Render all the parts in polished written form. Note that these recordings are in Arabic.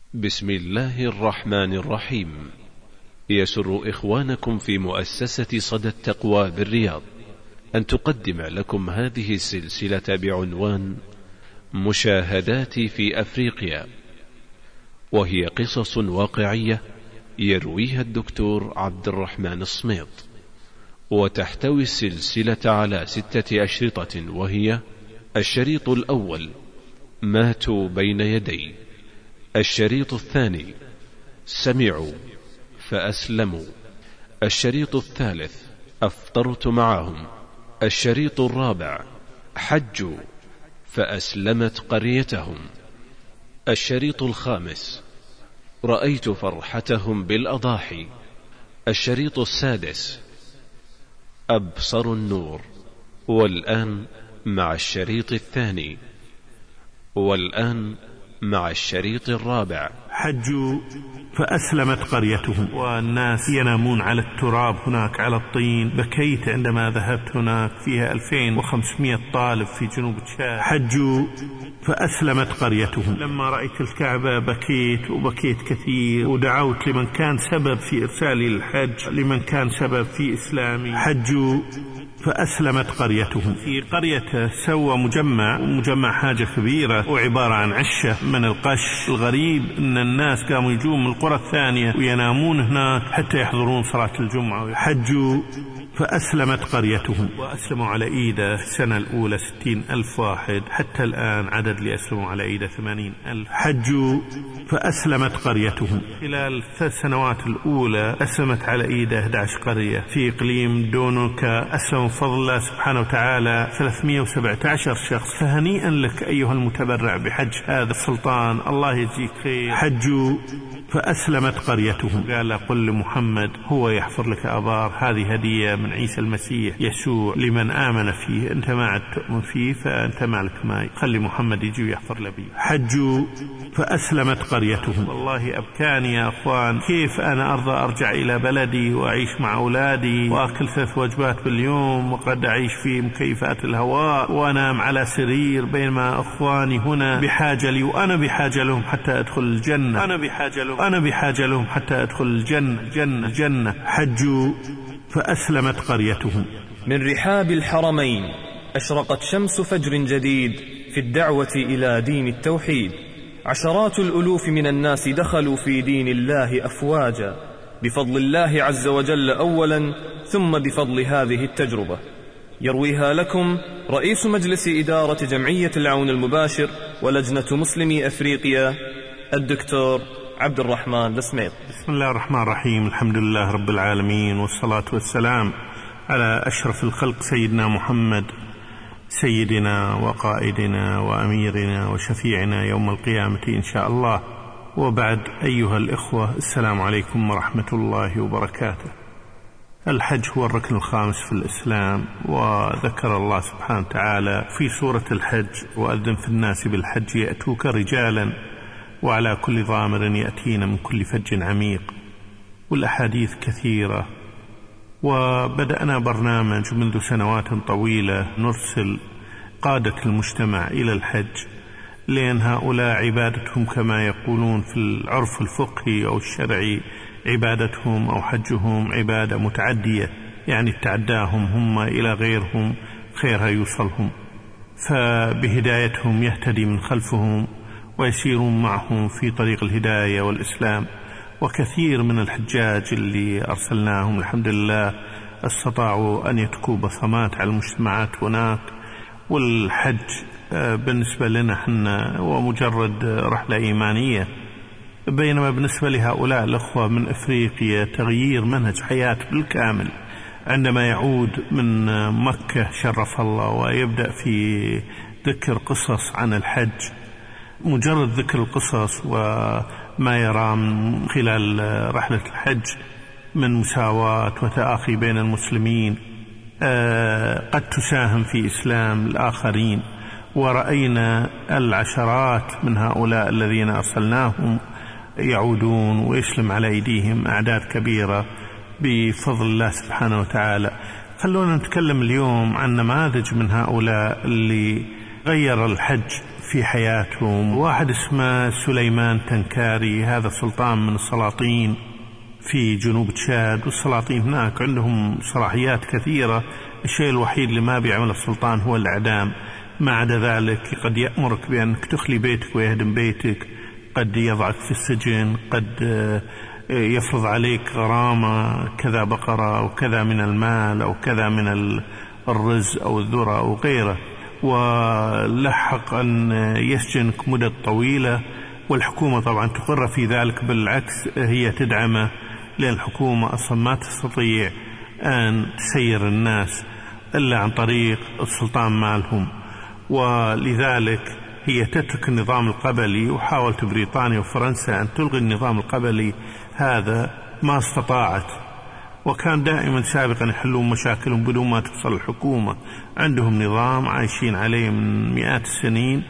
بسم الله الرحمن الرحيم. يسر إخوانكم في مؤسسة صدى التقوى بالرياض أن تقدم لكم هذه السلسلة بعنوان مشاهداتي في أفريقيا، وهي قصص واقعية يرويها الدكتور عبد الرحمن الصميط، وتحتوي السلسلة على 6 أشرطة، وهي: الشريط الأول: ماتوا بين يدي. الشريط الثاني: سمعوا فأسلموا. الشريط الثالث: أفطرت معهم. الشريط الرابع: حجوا فأسلمت قريتهم. الشريط الخامس: رأيت فرحتهم بالأضاحي. الشريط السادس: أبصر النور. والآن مع الشريط الثاني. والآن مع الشريط الرابع. حجوا فأسلمت قريتهم، والناس ينامون على التراب هناك على الطين. بكيت عندما ذهبت هناك، فيها 2500 طالب في جنوب تشاد. حجوا فأسلمت قريتهم. لما رأيت الكعبة بكيت وبكيت كثير، ودعوت لمن كان سبب في إرسالي للحج، لمن كان سبب في إسلامي. حجوا فأسلمت قريتهم. في قريته سوى مجمع حاجة كبيرة، وعبارة عن عشة من القش. الغريب أن الناس قاموا يجون من القرى الثانية وينامون هناك حتى يحضرون صلاة الجمعة. حجوا فأسلمت قريتهم، وأسلموا على إيده في السنة الأولى 60,000 واحد، حتى الآن عدد اللي أسلموا على إيده 80,000. حجوا فأسلمت قريتهم. خلال 3 سنوات الأولى أسلمت على إيده 11 قرية في إقليم دونوكا. أسلموا بفضل الله سبحانه وتعالى 317 شخص. فهنيئا لك أيها المتبرع بحج هذا السلطان، الله يجزيك خير. حجوا فأسلمت قريتهم. قال: قل لمحمد هو يحفر لك أبار، هذه هدية من عيسى المسيح يسوع لمن آمن فيه. أنت ما عاد تؤمن فيه فأنت ما لك ماي، خلي محمد يجي ويحفر لبي. حجوا فأسلمت قريتهم. والله أبكاني يا أخوان، كيف أنا أرضى أرجع إلى بلدي وأعيش مع أولادي وأكل 3 وجبات باليوم، وقد أعيش في مكيفات الهواء وأنام على سرير، بينما أخواني هنا بحاجة لي، وأنا بحاجة لهم حتى أدخل الجنة. أنا بحاجة لهم حتى أدخل الجنة. حجوا فأسلمت قريتهم. من رحاب الحرمين أشرقت شمس فجر جديد في الدعوة إلى دين التوحيد. عشرات الألوف من الناس دخلوا في دين الله أفواجا، بفضل الله عز وجل أولا، ثم بفضل هذه التجربة. يرويها لكم رئيس مجلس إدارة جمعية العون المباشر ولجنة مسلمي أفريقيا، الدكتور عبد الرحمن الصميط. بسم الله الرحمن الرحيم. الحمد لله رب العالمين، والصلاة والسلام على أشرف الخلق سيدنا محمد، سيدنا وقائدنا وأميرنا وشفيعنا يوم القيامة إن شاء الله. وبعد، أيها الإخوة، السلام عليكم ورحمة الله وبركاته. الحج هو الركن الخامس في الإسلام، وذكر الله سبحانه وتعالى في سورة الحج: وأذن في الناس بالحج يأتوك رجالا وعلى كل ضامر يأتين من كل فج عميق. والأحاديث كثيرة. وبدأنا برنامج منذ سنوات طويلة نرسل قادة المجتمع إلى الحج، لأن هؤلاء عبادتهم كما يقولون في العرف الفقهي أو الشرعي، عبادتهم أو حجهم عبادة متعدية، يعني تعداهم هم إلى غيرهم خيرها يوصلهم، فبهدايتهم يهتدي من خلفهم ويسيرون معهم في طريق الهداية والإسلام. وكثير من الحجاج اللي أرسلناهم الحمد لله استطاعوا أن يتركوا بصمات على المجتمعات هناك. والحج بالنسبة لنا حنا هو مجرد رحلة إيمانية، بينما بالنسبة لهؤلاء الأخوة من أفريقيا تغيير منهج حياة بالكامل. عندما يعود من مكة شرف الله ويبدأ في ذكر قصص عن الحج، مجرد ذكر القصص وما يرى من خلال رحلة الحج من مساواة وتآخي بين المسلمين قد تساهم في إسلام الآخرين. ورأينا العشرات من هؤلاء الذين أرسلناهم يعودون ويسلم على أيديهم أعداد كبيرة بفضل الله سبحانه وتعالى. خلونا نتكلم اليوم عن نماذج من هؤلاء اللي غير الحج في حياتهم. واحد اسمه سليمان تنكاري، هذا سلطان من السلاطين في جنوب تشاد، والسلاطين هناك عندهم صلاحيات كثيرة. الشيء الوحيد اللي ما بيعمل السلطان هو الإعدام، ما عدا ذلك قد يأمرك بأنك تخلي بيتك ويهدم بيتك، قد يضعك في السجن، قد يفرض عليك غرامة كذا بقرة أو كذا من المال أو كذا من الرز أو الذرة أو غيره، ولحق أن يسجنك مدة طويلة. والحكومة طبعا تقر في ذلك، بالعكس هي تدعمه، لأن الحكومة أصلا ما تستطيع أن تسير الناس إلا عن طريق السلطان مالهم، ولذلك هي تترك النظام القبلي. وحاولت بريطانيا وفرنسا أن تلغي النظام القبلي هذا، ما استطاعت، وكان دائما سابقا يحلون مشاكلهم بدون ما توصل الحكومة. عندهم نظام عايشين عليه من مئات السنين،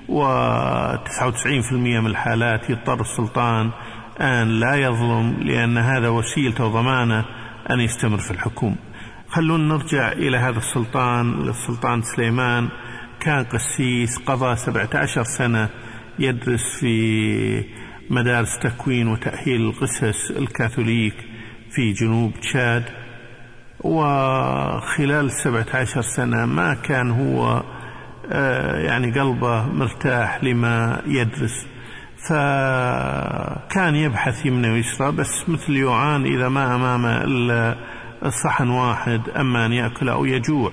و99% من الحالات يضطر السلطان أن لا يظلم، لأن هذا وسيلته وضمانه أن يستمر في الحكم. خلونا نرجع إلى هذا السلطان سليمان. كان قسيس، قضى 17 سنة يدرس في مدارس تكوين وتأهيل القسس الكاثوليك في جنوب تشاد، وخلال 17 سنة ما كان هو يعني قلبه مرتاح لما يدرس، فكان يبحث يمنى ويسرى، بس مثل يوعان إذا ما أمامه إلا صحن واحد، أما أن يأكل أو يجوع،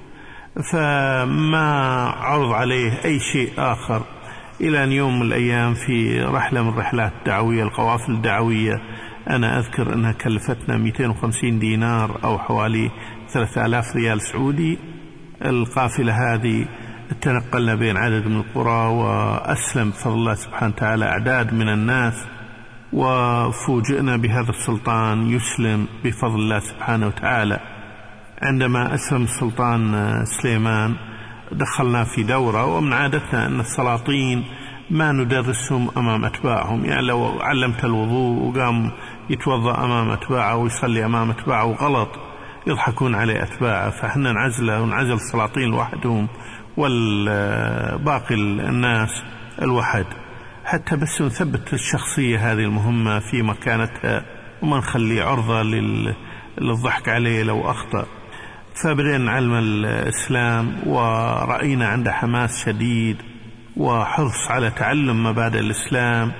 فما عرض عليه أي شيء آخر. إلى أن يوم من الأيام في رحلة من رحلات الدعوية، القوافل الدعوية، أنا أذكر أنها كلفتنا 250 دينار أو حوالي 3000 ريال سعودي. القافلة هذه تنقلنا بين عدد من القرى، وأسلم بفضل الله سبحانه وتعالى أعداد من الناس، وفوجئنا بهذا السلطان يسلم بفضل الله سبحانه وتعالى. عندما أسلم السلطان سليمان دخلنا في دورة، ومن عادتنا أن السلاطين ما ندرسهم أمام أتباعهم، يعني لو علمت الوضوء وقام يتوضأ أمام أتباعه ويصلي أمام أتباعه غلط يضحكون عليه أتباعه، فإحنا نعزله ونعزل السلاطين لوحدهم والباقي الناس الوحد، حتى بس نثبت الشخصية هذه المهمة في مكانتها وما نخلي عرضة للضحك عليه لو أخطأ. فبدأنا نعلم الإسلام، ورأينا عنده حماس شديد وحرص على تعلم مبادئ الإسلام.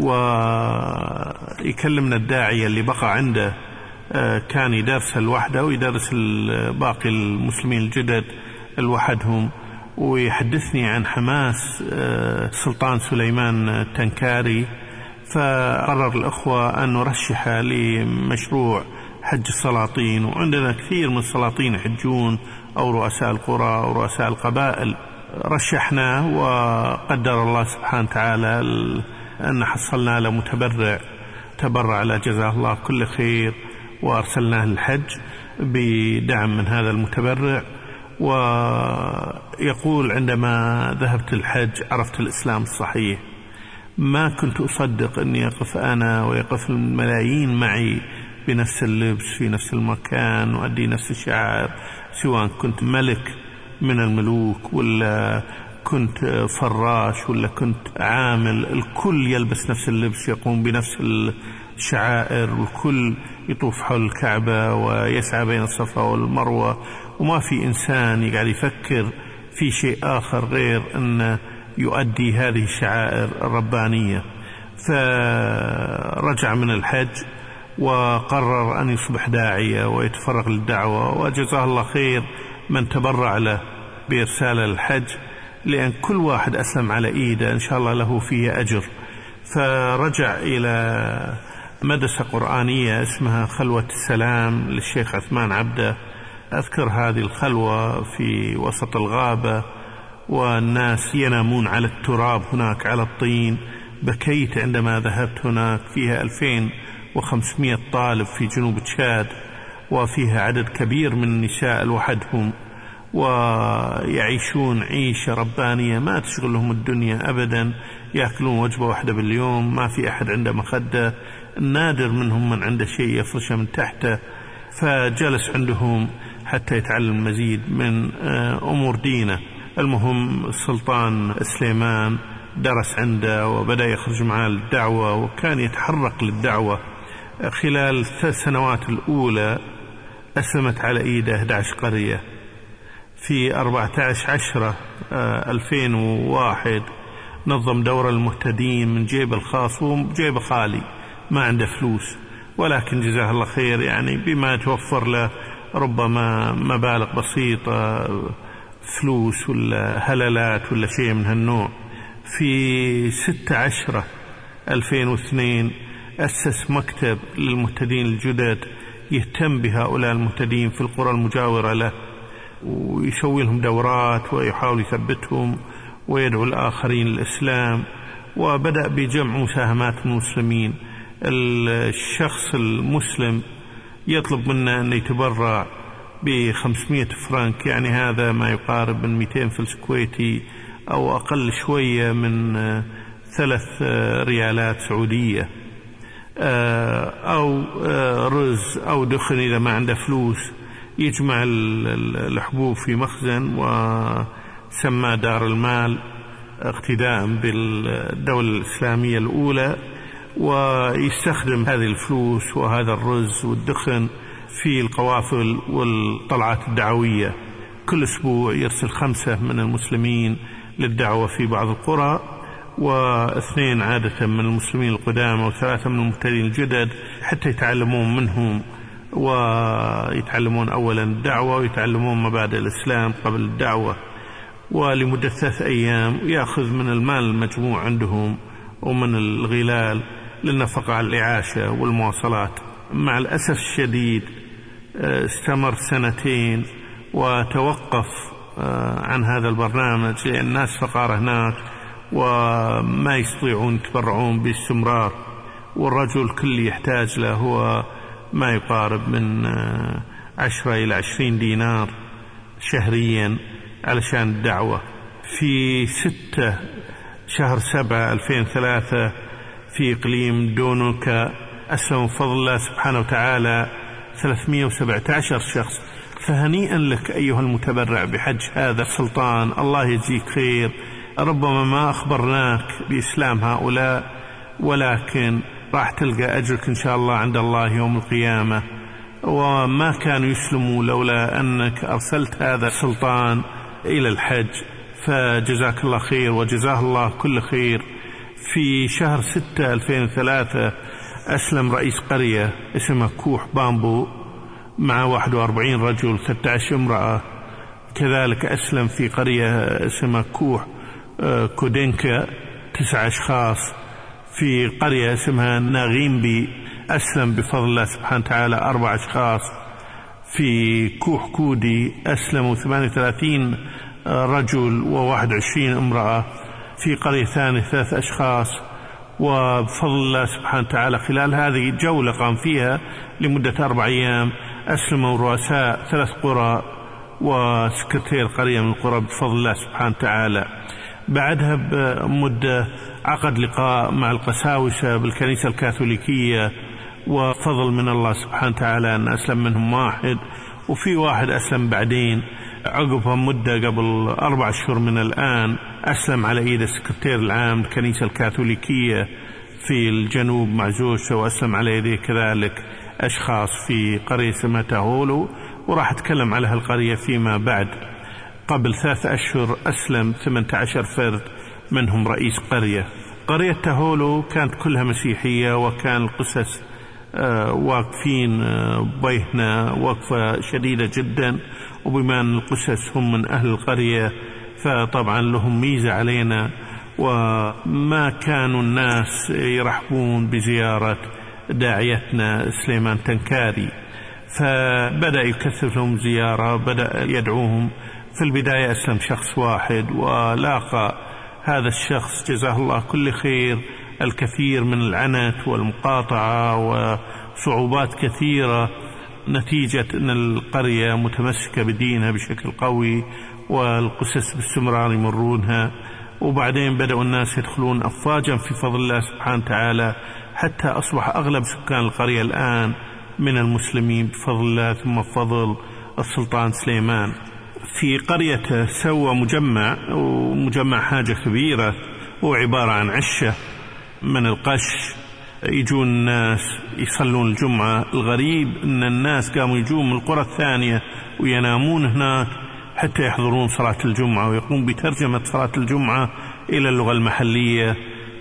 ويكلمنا الداعية اللي بقى عنده، كان يدرس الوحدة ويدرس باقي المسلمين الجدد الوحدهم، ويحدثني عن حماس سلطان سليمان تنكاري. فقرر الأخوة أن نرشحه لمشروع حج السلاطين، وعندنا كثير من السلاطين يحجون أو رؤساء القرى أو رؤساء القبائل. رشحناه، وقدر الله سبحانه وتعالى أن حصلنا له متبرع تبرع له جزاه الله كل خير، وأرسلناه للحج بدعم من هذا المتبرع. ويقول عندما ذهبت الحج عرفت الإسلام الصحيح، ما كنت أصدق أني أقف أنا ويقف الملايين معي بنفس اللبس في نفس المكان وأدي نفس الشعائر، سواء كنت ملك من الملوك ولا كنت فراش ولا كنت عامل، الكل يلبس نفس اللبس، يقوم بنفس الشعائر، والكل يطوف حول الكعبة ويسعى بين الصفا والمروة، وما في إنسان يقعد يفكر في شيء آخر غير أن يؤدي هذه الشعائر الربانية. فرجع من الحج وقرر أن يصبح داعية ويتفرغ للدعوة، وجزاه الله خير من تبرع له بإرسال الحج، لأن كل واحد أسلم على إيده إن شاء الله له فيه أجر. فرجع إلى مدرسة قرآنية اسمها خلوة السلام للشيخ عثمان عبده. أذكر هذه الخلوة في وسط الغابة، والناس ينامون على التراب هناك على الطين. بكيت عندما ذهبت هناك. فيها 2500 طالب في جنوب تشاد، وفيها عدد كبير من النساء لوحدهم، ويعيشون عيشة ربانية ما تشغلهم الدنيا أبدا، يأكلون وجبة واحدة باليوم، ما في أحد عنده مخدة، النادر منهم من عنده شيء يفرشه من تحته. فجلس عندهم حتى يتعلم مزيد من أمور دينه. المهم السلطان سليمان درس عنده وبدأ يخرج معاه للدعوة، وكان يتحرك للدعوة. خلال 3 سنوات الأولى أسلمت على إيده 11 قرية. في 14/10/2001 نظم دورة المهتدين من جيب الخاص، وجيب خالي ما عنده فلوس، ولكن جزاه الله خير يعني بما توفر له ربما مبالغ بسيطة، فلوس ولا هلالات ولا شيء من هالنوع. في 6/10/2002 أسس مكتب للمهتدين الجدد يهتم بهؤلاء المهتدين في القرى المجاورة له، ويسوي لهم دورات ويحاول يثبتهم ويدعو الآخرين للإسلام. وبدأ بجمع مساهمات المسلمين. الشخص المسلم يطلب منا أن يتبرع ب500 فرنك، يعني هذا ما يقارب من 200 فلس كويتي أو أقل شوية من 3 ريالات سعودية، أو رز أو دخن إذا ما عنده فلوس. يجمع الحبوب في مخزن وسمى دار المال اقتداء بالدولة الإسلامية الأولى، ويستخدم هذه الفلوس وهذا الرز والدخن في القوافل والطلعات الدعوية. كل أسبوع يرسل 5 من المسلمين للدعوة في بعض القرى، و2 عادة من المسلمين القدامى، و3 من المهتدين الجدد، حتى يتعلمون منهم، ويتعلمون أولا الدعوة ويتعلمون مبادئ الإسلام قبل الدعوة. ولمدة 3 أيام يأخذ من المال المجموع عندهم ومن الغلال للنفقة على الإعاشة والمواصلات. مع الأسف الشديد استمر 2 سنين وتوقف عن هذا البرنامج، لأن الناس فقارة هناك وما يستطيعون يتبرعون باستمرار، والرجل كل يحتاج له هو ما يقارب من 10 إلى 20 دينار شهريا علشان الدعوة. في 6/7/2003 في إقليم دونوكا أسلم بفضل الله سبحانه وتعالى 317 شخص. فهنيئا لك أيها المتبرع بحج هذا السلطان، الله يجزيك خير. ربما ما أخبرناك بإسلام هؤلاء، ولكن راح تلقى أجرك إن شاء الله عند الله يوم القيامة. وما كانوا يسلموا لولا أنك أرسلت هذا السلطان إلى الحج، فجزاك الله خير وجزاه الله كل خير. في شهر 6/2003 أسلم رئيس قرية اسمه كوح بامبو مع 41 رجل 13 امرأة. كذلك أسلم في قرية اسمها كوح كودينكا 9 أشخاص. في قرية اسمها ناغيمبي أسلم بفضل الله سبحانه وتعالى 4 أشخاص. في كوح كودي أسلموا 38 رجل و21 امرأة. في قرية ثانية 3 أشخاص. وبفضل الله سبحانه وتعالى خلال هذه الجولة قام فيها لمدة 4 أيام أسلموا رؤساء 3 قرى وسكرتير قرية من القرى بفضل الله سبحانه وتعالى. بعدها بمدة عقد لقاء مع القساوسة بالكنيسة الكاثوليكية، وفضل من الله سبحانه وتعالى أن أسلم منهم 1، وفي 1 أسلم بعدين. عقبها مدة قبل 4 أشهر من الآن أسلم على إيد السكرتير العام الكنيسة الكاثوليكية في الجنوب مع زوجته، وأسلم على يديه كذلك أشخاص في قرية اسمها تاهولو، وراح أتكلم على هالقرية فيما بعد. قبل 3 أشهر أسلم 18 فرد منهم رئيس قرية. قرية تاهولو كانت كلها مسيحية، وكان القسس واقفين بيهنا وقفة شديدة جدا، وبما أن القسس هم من أهل القرية فطبعا لهم ميزة علينا، وما كانوا الناس يرحبون بزيارة داعيتنا سليمان تنكاري، فبدأ يكثف لهم زيارة، بدأ يدعوهم. في البداية أسلم شخص واحد، ولاقى هذا الشخص جزاه الله كل خير الكثير من العنت والمقاطعة وصعوبات كثيرة، نتيجة أن القرية متمسكة بدينها بشكل قوي والقسس باستمرار يمرونها. وبعدين بدأوا الناس يدخلون أفواجا في فضل الله سبحانه وتعالى، حتى أصبح أغلب سكان القرية الآن من المسلمين بفضل الله ثم بفضل السلطان سليمان. في قريته سوى مجمع حاجة كبيرة، هو عبارة عن عشة من القش، يجون الناس يصلون الجمعة. الغريب أن الناس قاموا يجون من القرى الثانية وينامون هناك حتى يحضرون صلاة الجمعة، ويقوم بترجمة صلاة الجمعة إلى اللغة المحلية.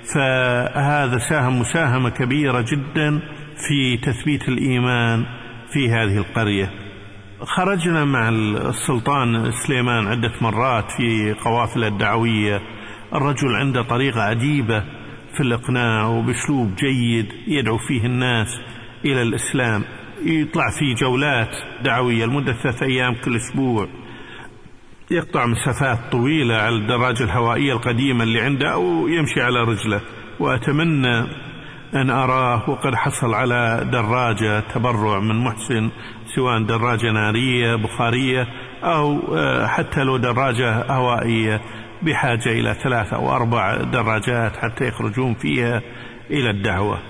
فهذا ساهم مساهمة كبيرة جدا في تثبيت الإيمان في هذه القرية. خرجنا مع السلطان سليمان عدة مرات في قوافل الدعوية. الرجل عنده طريقة عجيبة في الإقناع، وبأسلوب جيد يدعو فيه الناس إلى الإسلام. يطلع في جولات دعوية لمدة 3 أيام كل أسبوع، يقطع مسافات طويلة على الدراجة الهوائية القديمة اللي عنده أو يمشي على رجله. وأتمنى أن أراه وقد حصل على دراجة تبرع من محسن، سواء دراجة نارية بخارية أو حتى لو دراجة هوائية، بحاجة إلى 3 أو 4 دراجات حتى يخرجون فيها إلى الدعوة.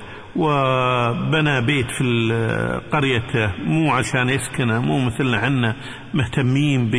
وبنى بيت في قريته مو عشان يسكنه، مو مثلنا عنا مهتمين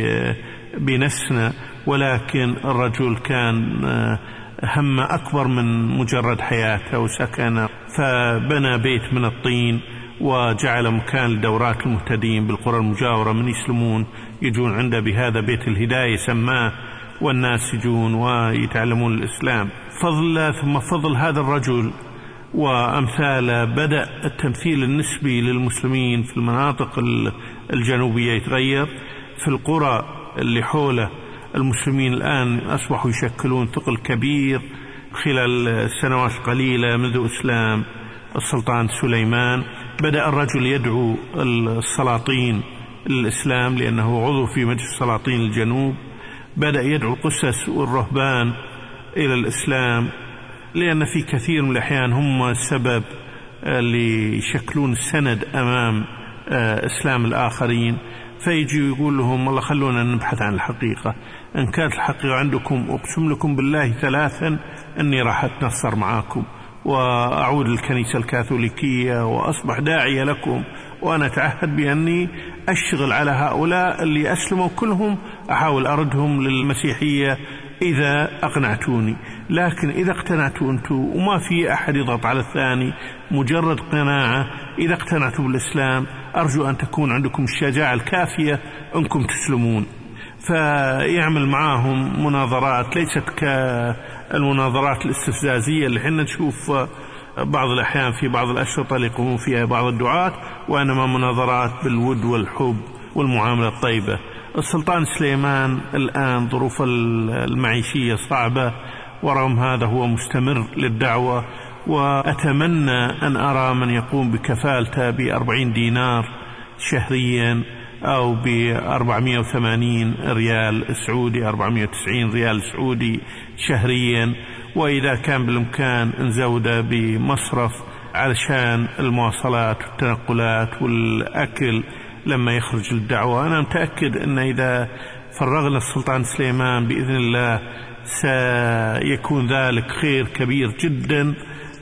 بنفسنا، ولكن الرجل كان هم أكبر من مجرد حياته وسكنه. فبنى بيت من الطين وجعل مكان لدورات المهتدين بالقرى المجاورة من يسلمون يجون عنده بهذا بيت الهداية سماه، والناس يجون ويتعلمون الإسلام. فضل ثم فضل هذا الرجل وأمثاله بدأ التمثيل النسبي للمسلمين في المناطق الجنوبية يتغير. في القرى اللي حوله المسلمين الآن أصبحوا يشكلون ثقل كبير خلال السنوات القليلة منذ إسلام السلطان سليمان. بدأ الرجل يدعو السلاطين للإسلام لأنه عضو في مجلس سلاطين الجنوب. بدأ يدعو القسس والرهبان إلى الإسلام، لأن في كثير من الأحيان هم السبب اللي يشكلون السند أمام إسلام الآخرين. فيجي يقول لهم والله خلونا نبحث عن الحقيقة، إن كانت الحقيقة عندكم أقسم لكم بالله 3 أني راح أتنصر معاكم وأعود للكنيسة الكاثوليكية وأصبح داعية لكم، وأنا أتعهد بأني أشتغل على هؤلاء اللي أسلموا كلهم، أحاول أردهم للمسيحية إذا أقنعتوني. لكن إذا اقتنعتوا أنتم وما في أحد يضغط على الثاني، مجرد قناعة، إذا اقتنعتوا بالإسلام أرجو أن تكون عندكم الشجاعة الكافية أنكم تسلمون. فيعمل معاهم مناظرات ليست كالمناظرات الاستفزازية اللي حنا نشوف بعض الأحيان في بعض الأشرطة اللي يقومون فيها بعض الدعاة، وإنما مناظرات بالود والحب والمعاملة الطيبة. السلطان سليمان الآن ظروف المعيشية صعبة، ورغم هذا هو مستمر للدعوة. وأتمنى أن أرى من يقوم بكفالته ب40 دينار شهريا أو ب480 ريال سعودي، 490 ريال سعودي شهريا. وإذا كان بالإمكان نزوده بمصرف علشان المواصلات والتنقلات والأكل لما يخرج للدعوة. أنا متأكد أن إذا فرغنا السلطان سليمان بإذن الله سيكون ذلك خير كبير جدا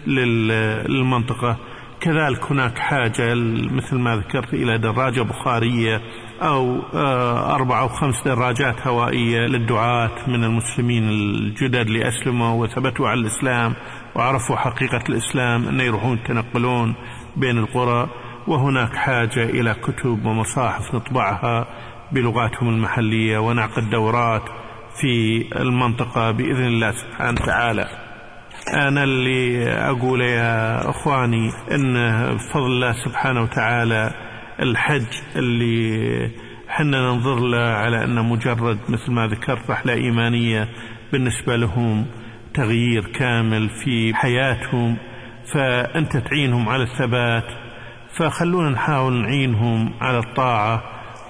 للمنطقة. كذلك هناك حاجة مثل ما ذكرت إلى دراجة بخارية أو 4 أو 5 دراجات هوائية للدعاة من المسلمين الجدد اللي أسلموا وثبتوا على الإسلام وعرفوا حقيقة الإسلام، أن يروحون يتنقلون بين القرى. وهناك حاجة إلى كتب ومصاحف نطبعها بلغاتهم المحلية ونعقد دورات في المنطقة بإذن الله سبحانه وتعالى. أنا اللي أقول يا أخواني أن بفضل الله سبحانه وتعالى الحج اللي حنا ننظر له على أنه مجرد مثل ما ذكرت رحلة إيمانية، بالنسبة لهم تغيير كامل في حياتهم، فأنت تعينهم على الثبات، فخلونا نحاول نعينهم على الطاعة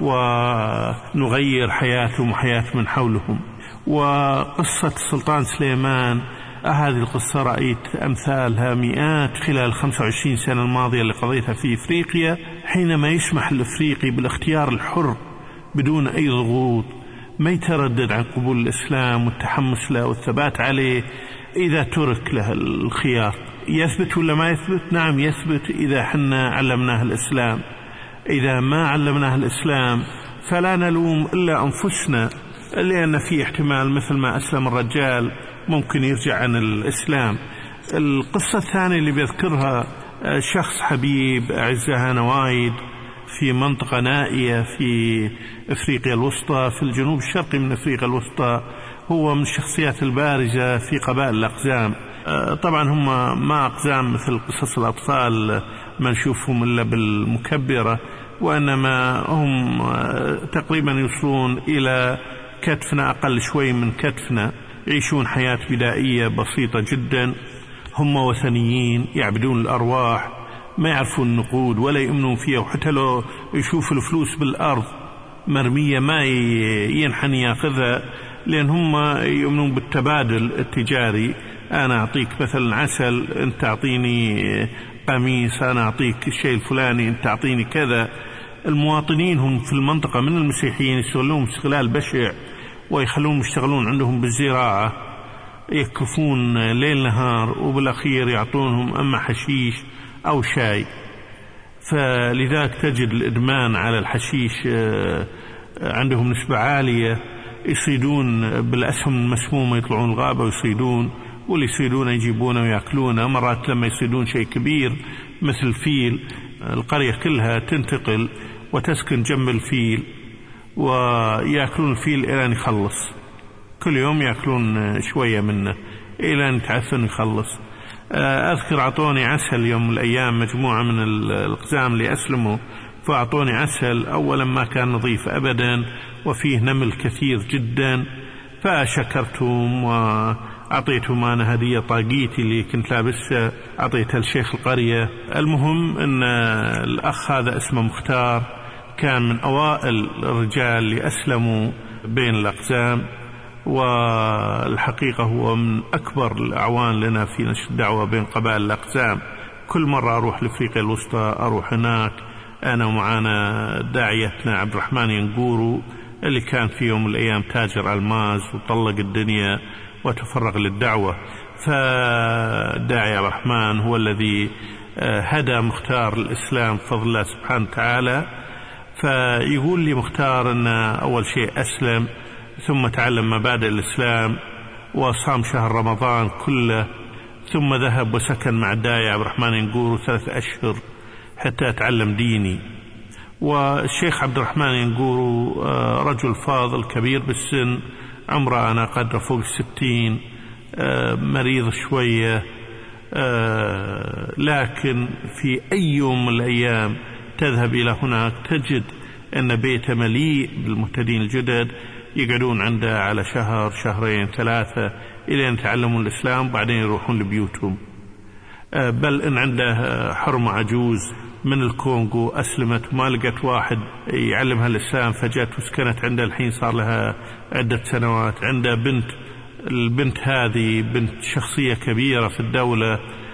ونغير حياتهم وحياة من حولهم. وقصة السلطان سليمان هذه القصة رأيت أمثالها مئات خلال 25 سنة الماضية اللي قضيتها في إفريقيا، حينما يسمح الإفريقي بالاختيار الحر بدون أي ضغوط، ما يتردد عن قبول الإسلام والتحمس له والثبات عليه إذا ترك له الخيار. يثبت ولا ما يثبت؟ نعم يثبت إذا حنا علمناه الإسلام. إذا ما علمناه الإسلام فلا نلوم إلا أنفسنا، لأن في احتمال مثل ما أسلم الرجال ممكن يرجع عن الإسلام. القصة الثانية اللي بيذكرها شخص حبيب أعزها نوايد في منطقة نائية في أفريقيا الوسطى، في الجنوب الشرقي من أفريقيا الوسطى. هو من الشخصيات البارزة في قبائل الأقزام. طبعا هم ما أقزام مثل قصص الأطفال ما نشوفهم إلا بالمكبرة، وإنما هم تقريبا يوصلون إلى كتفنا، أقل شوي من كتفنا، يعيشون حياة بدائية بسيطة جدا. هم وثنيين، يعبدون الأرواح، ما يعرفون النقود ولا يؤمنون فيها، وحتى لو يشوف الفلوس بالأرض مرمية ما ينحني ياخذها، لأن هم يؤمنون بالتبادل التجاري. أنا أعطيك مثلا عسل، أنت أعطيني قميص، أنا أعطيك الشيء الفلاني، أنت أعطيني كذا. المواطنين هم في المنطقة من المسيحيين يستغلون استغلال بشع، ويخلون يشتغلون عندهم بالزراعة، يكفون ليل نهار، وبالأخير يعطونهم أما حشيش أو شاي. فلذلك تجد الإدمان على الحشيش عندهم نسبة عالية. يصيدون بالأسهم المسمومة، يطلعون الغابة ويصيدون، واللي يصيدون يجيبونه ويأكلونه. مرات لما يصيدون شيء كبير مثل فيل، القرية كلها تنتقل وتسكن جنب الفيل، ويأكلون الفيل إلى أن يخلص. كل يوم يأكلون شوية منه إلى أن يتعفن ويخلص. أذكر أعطوني عسل يوم من الأيام مجموعة من الأقزام اللي أسلموا، فأعطوني عسل أولا ما كان نظيف أبدا، وفيه نمل كثير جدا، فشكرتهم وأعطيتهم أنا هدية طاقيتي اللي كنت لابسها، أعطيتها لشيخ القرية. المهم أن الأخ هذا اسمه مختار، كان من أوائل الرجال اللي أسلموا بين الأقزام، والحقيقة هو من أكبر الأعوان لنا في نشر الدعوة بين قبائل الأقزام. كل مرة أروح لأفريقيا الوسطى أروح هناك أنا ومعانا داعيتنا عبد الرحمن ينقورو، اللي كان في يوم من الأيام تاجر ألماس وطلق الدنيا وتفرغ للدعوة. فالداعي عبد الرحمن هو الذي هدى مختار الإسلام بفضل الله سبحانه وتعالى. فيقول لي مختار أن أول شيء أسلم، ثم تعلم مبادئ الإسلام وصام شهر رمضان كله، ثم ذهب وسكن مع الداعي عبد الرحمن ينقورو 3 أشهر حتى تعلم ديني. والشيخ عبد الرحمن ينقورو رجل فاضل كبير بالسن، عمره أنا قدر فوق 60، مريض شوية، لكن في أي يوم من الأيام تذهب إلى هناك تجد أن بيته مليء بالمهتدين الجدد، يقعدون عنده على شهر، شهرين، 3 إلى أن يتعلمون الإسلام، بعدين يروحون لبيوتهم. بل إن عنده حرمة عجوز من الكونغو أسلمت وما لقت واحد يعلمها الإسلام، فجأت وسكنت عنده، الحين صار لها عدة سنوات. عنده بنت، البنت هذه بنت شخصية كبيرة في الدولة،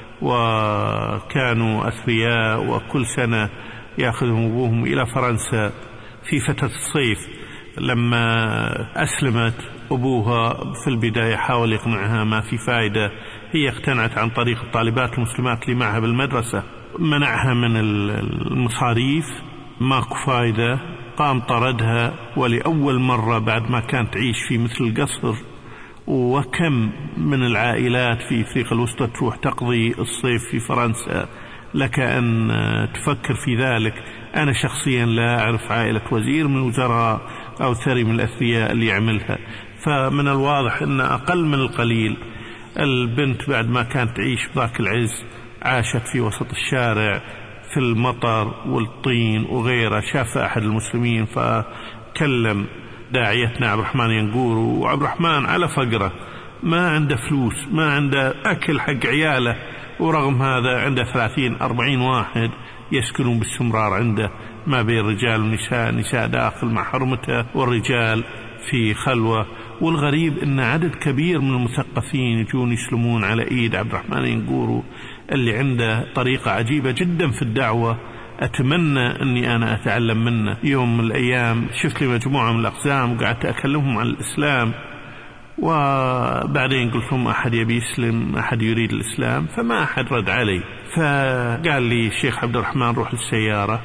وكانوا أثرياء، وكل سنة يأخذهم أبوهم إلى فرنسا في فترة الصيف. لما أسلمت أبوها في البداية حاول يقنعها، ما في فائدة، هي اقتنعت عن طريق الطالبات المسلمات اللي معها بالمدرسة، منعها من المصاريف، ماكو فائدة، قام طردها. ولأول مرة بعد ما كانت تعيش في مثل القصر، وكم من العائلات في أفريقيا الوسطى تروح تقضي الصيف في فرنسا، لك أن تفكر في ذلك. أنا شخصيا لا أعرف عائلة وزير من وزراء أو ثري من الأثرياء اللي يعملها. فمن الواضح أن أقل من القليل البنت بعد ما كانت تعيش بذاك العز عاشت في وسط الشارع في المطر والطين وغيره. شاف أحد المسلمين فكلم داعيتنا عبد الرحمن ينقورو، وعبد الرحمن على فقره، ما عنده فلوس، ما عنده أكل حق عياله، ورغم هذا عنده 30-40 واحد يسكنون باستمرار عنده، ما بين رجال ونساء، نساء داخل مع حرمته والرجال في خلوة. والغريب أن عدد كبير من المثقفين يجون يسلمون على إيد عبد الرحمن ينقورو، اللي عنده طريقة عجيبة جدا في الدعوة. أتمنى أني أنا أتعلم منه. يوم من الأيام شفت لي مجموعة من الأقزام وقعدت أكلمهم عن الإسلام، وبعدين قلت لهم أحد يبي يسلم، أحد يريد الإسلام، فما أحد رد علي. فقال لي الشيخ عبد الرحمن روح للسيارة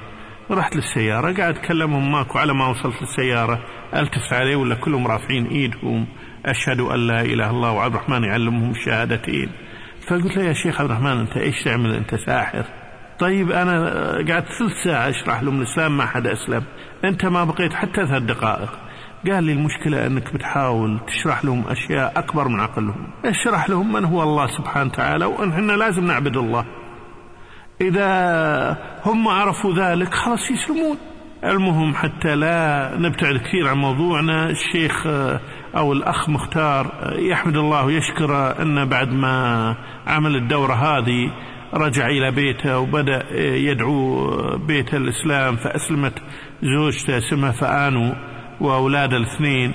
رحت للسيارة قاعد أتكلمهم ماكو، على ما وصلت للسيارة التفت عليه ولا كلهم رافعين إيدهم أشهد أن لا إله إلا الله، وعبد الرحمن يعلمهم الشهادتين. فقلت له يا شيخ عبد الرحمن أنت إيش تعمل؟ أنت ساحر. طيب أنا قعدت 3 ساعة أشرح لهم الإسلام ما حد أسلم، أنت ما بقيت حتى 3 دقائق. قال لي المشكلة أنك بتحاول تشرح لهم أشياء أكبر من عقلهم. اشرح لهم من هو الله سبحانه وتعالى وأن احنا لازم نعبد الله، إذا هم عرفوا ذلك خلاص يسلمون. المهم حتى لا نبتعد كثير عن موضوعنا، الشيخ أو الأخ مختار يحمد الله ويشكر أن بعد ما عمل الدورة هذه رجع إلى بيته وبدأ يدعو بيت الإسلام، فأسلمت زوجته اسمها فآنو وأولاد الاثنين،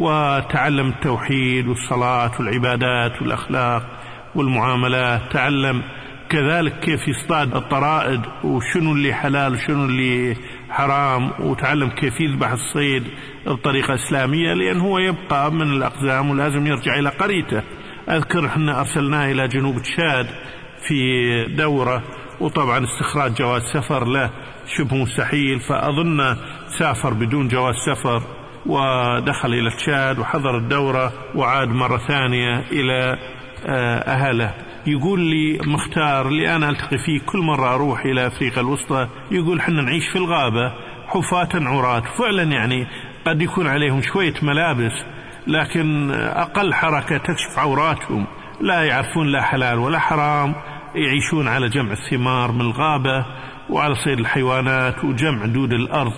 وتعلم التوحيد والصلاة والعبادات والأخلاق والمعاملات. تعلم كذلك كيف يصطاد الطرائد وشنو اللي حلال وشنو اللي حرام، وتعلم كيف يذبح الصيد بطريقة إسلامية، لأن هو يبقى من الأقزام ولازم يرجع إلى قريته. أذكر احنا أرسلناه إلى جنوب تشاد في دورة، وطبعا استخراج جواز سفر له شبه مستحيل، فأظن سافر بدون جواز سفر ودخل إلى تشاد وحضر الدورة وعاد مرة ثانية إلى أهله. يقول لي مختار اللي أنا ألتقي فيه كل مرة أروح إلى أفريقيا الوسطى، يقول حنا نعيش في الغابة حفاة عراة، فعلا يعني قد يكون عليهم شوية ملابس لكن أقل حركة تكشف عوراتهم، لا يعرفون لا حلال ولا حرام، يعيشون على جمع الثمار من الغابة وعلى صيد الحيوانات وجمع دود الأرض،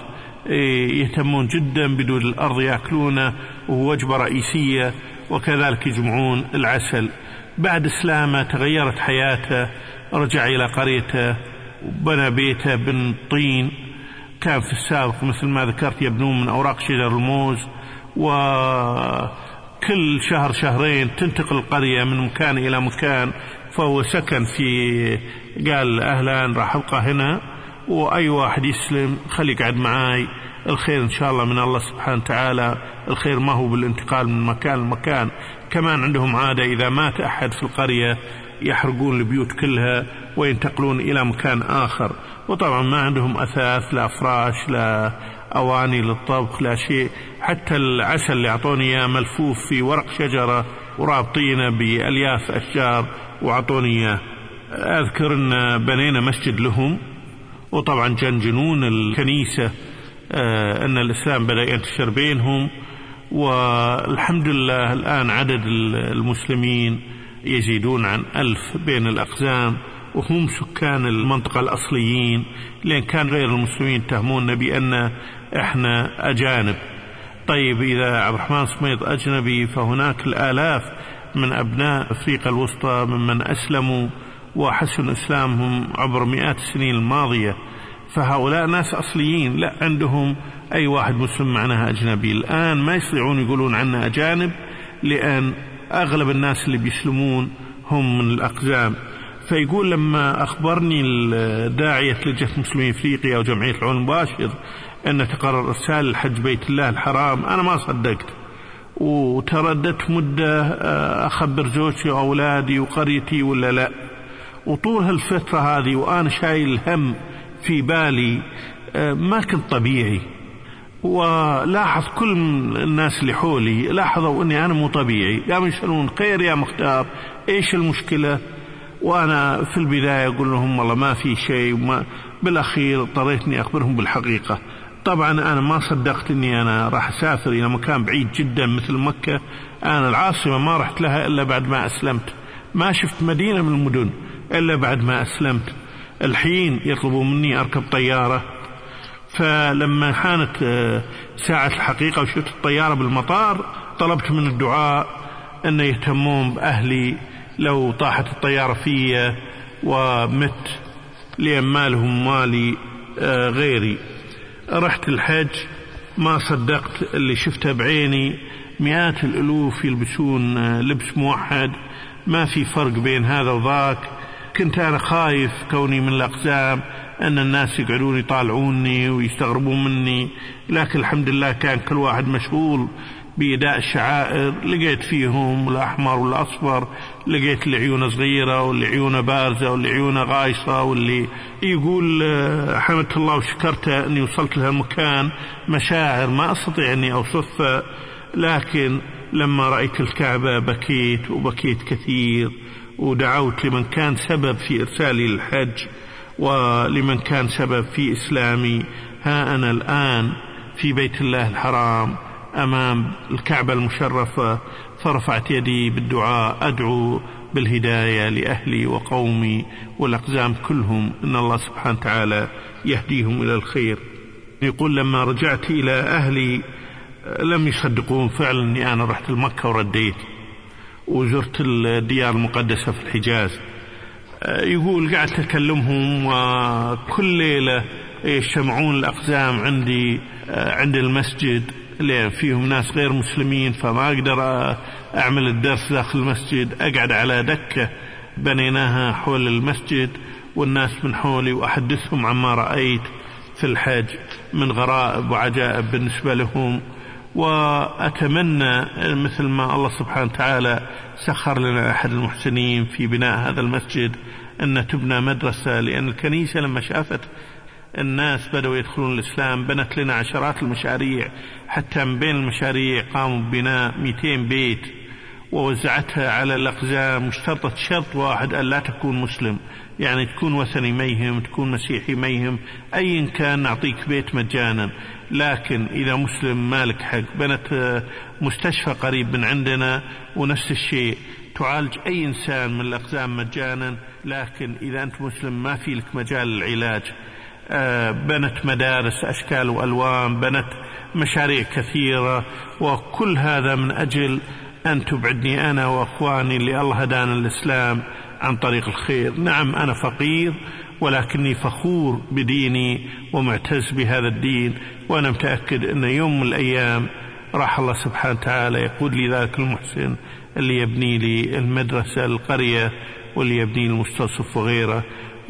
يهتمون جدا بدود الأرض يأكلونه وهو وجبة رئيسية، وكذلك يجمعون العسل. بعد إسلامه تغيرت حياته، رجع إلى قريته وبنى بيته بن طين، كان في السابق مثل ما ذكرت يبنون من أوراق شجر الموز، وكل شهر شهرين تنتقل القرية من مكان إلى مكان، فهو سكن في قال أهلا راح أبقى هنا وأي واحد يسلم خلي قاعد معاي، الخير إن شاء الله من الله سبحانه وتعالى، الخير ما هو بالانتقال من مكان لمكان. كمان عندهم عادة إذا مات أحد في القرية يحرقون البيوت كلها وينتقلون إلى مكان آخر، وطبعا ما عندهم أثاث لا فراش لا أواني للطبخ لا شيء، حتى العسل اللي أعطوني إياه ملفوف في ورق شجرة ورابطينه بألياف أشجار وأعطوني إياه. أذكر أن بنينا مسجد لهم، وطبعا جنون الكنيسة أن الإسلام بدأ ينتشر بينهم، والحمد لله الآن عدد المسلمين يزيدون عن 1000 بين الأقزام، وهم سكان المنطقة الأصليين، لأن كان غير المسلمين يتهموننا بأن إحنا أجانب. طيب إذا عبد الرحمن سميط أجنبي، فهناك الآلاف من أبناء أفريقيا الوسطى ممن أسلموا وحسن إسلامهم عبر مئات السنين الماضية، فهؤلاء ناس أصليين، لا عندهم أي واحد مسلم معناها أجنبي. الآن ما يستطيعون يقولون عنا أجانب، لأن أغلب الناس اللي بيسلمون هم من الأقزام. فيقول لما أخبرني الداعية لجنة مسلمين أفريقيا وجمعية العون المباشر أن تقرر إرسال الحج بيت الله الحرام، أنا ما صدقت، وترددت مدة أخبر زوجتي وأولادي وقريتي ولا لا. وطول هالفترة هذه وأنا شايل هم في بالي ما كنت طبيعي، ولاحظ كل الناس اللي حولي لاحظوا أني أنا مو طبيعي، قاموا يسألون خير يا مختار إيش المشكلة، وأنا في البداية أقول لهم والله ما في شيء، وما بالأخير اضطريتني أخبرهم بالحقيقة. طبعا أنا ما صدقت أني أنا راح أسافر إلى مكان بعيد جدا مثل مكة، أنا العاصمة ما رحت لها إلا بعد ما أسلمت، ما شفت مدينة من المدن إلا بعد ما أسلمت. الحين يطلبوا مني أركب طيارة، فلما حانت ساعة الحقيقة وشفت الطيارة بالمطار طلبت من الدعاء أن يهتمون بأهلي لو طاحت الطيارة فيا ومت، لأن ما لهم مالي غيري. رحت الحج ما صدقت اللي شفته بعيني، مئات الألوف يلبسون لبس موحد، ما في فرق بين هذا وذاك. كنت أنا خايف كوني من الأقزام أن الناس يقعدون يطالعوني ويستغربون مني، لكن الحمد لله كان كل واحد مشغول بإداء الشعائر لقيت فيهم الأحمر والأصفر، لقيت اللي عيونه صغيرة واللي عيونه بارزة واللي عيونه غايصة، واللي يقول حمدت الله وشكرته أني وصلت لها المكان. مشاعر ما أستطيع أني أوصفها، لكن لما رأيت الكعبة بكيت وبكيت كثير، ودعوت لمن كان سبب في إرسالي للحج ولمن كان سبب في إسلامي. ها أنا الآن في بيت الله الحرام أمام الكعبة المشرفة، فرفعت يدي بالدعاء أدعو بالهداية لأهلي وقومي والأقزام كلهم، إن الله سبحانه وتعالى يهديهم إلى الخير. يقول لما رجعت إلى أهلي لم يصدقون فعلا أني أنا رحت لمكة ورديت وزرت الديار المقدسة في الحجاز. يقول قاعد أكلمهم وكل ليلة يجتمعون الأقزام عندي عند المسجد، لأن فيهم ناس غير مسلمين فما أقدر أعمل الدرس داخل المسجد، أقعد على دكة بنيناها حول المسجد والناس من حولي وأحدثهم عما رأيت في الحج من غرائب وعجائب بالنسبة لهم. وأتمنى مثل ما الله سبحانه وتعالى سخر لنا أحد المحسنين في بناء هذا المسجد أن تبنى مدرسة، لأن الكنيسة لما شافت الناس بدأوا يدخلون الإسلام بنت لنا عشرات المشاريع، حتى من بين المشاريع قاموا ببناء 200 بيت ووزعتها على الأقزام، مشترطة شرط واحد أن لا تكون مسلم، يعني تكون وثني ميهم، تكون مسيحي ميهم، أي كان نعطيك بيت مجانا، لكن إذا مسلم مالك حق. بنت مستشفى قريب من عندنا ونفس الشيء تعالج أي إنسان من الأقزام مجانا، لكن إذا أنت مسلم ما في لك مجال للعلاج. بنت مدارس أشكال وألوان، بنت مشاريع كثيرة، وكل هذا من أجل أن تبعدني أنا وأخواني اللي الله هدانا الإسلام عن طريق الخير. نعم أنا فقير ولكني فخور بديني ومعتز بهذا الدين، وأنا متأكد أن يوم من الأيام راح الله سبحانه وتعالى يقول لي ذلك المحسن اللي يبني لي المدرسة القرية واللي يبني المستوصف وغيره.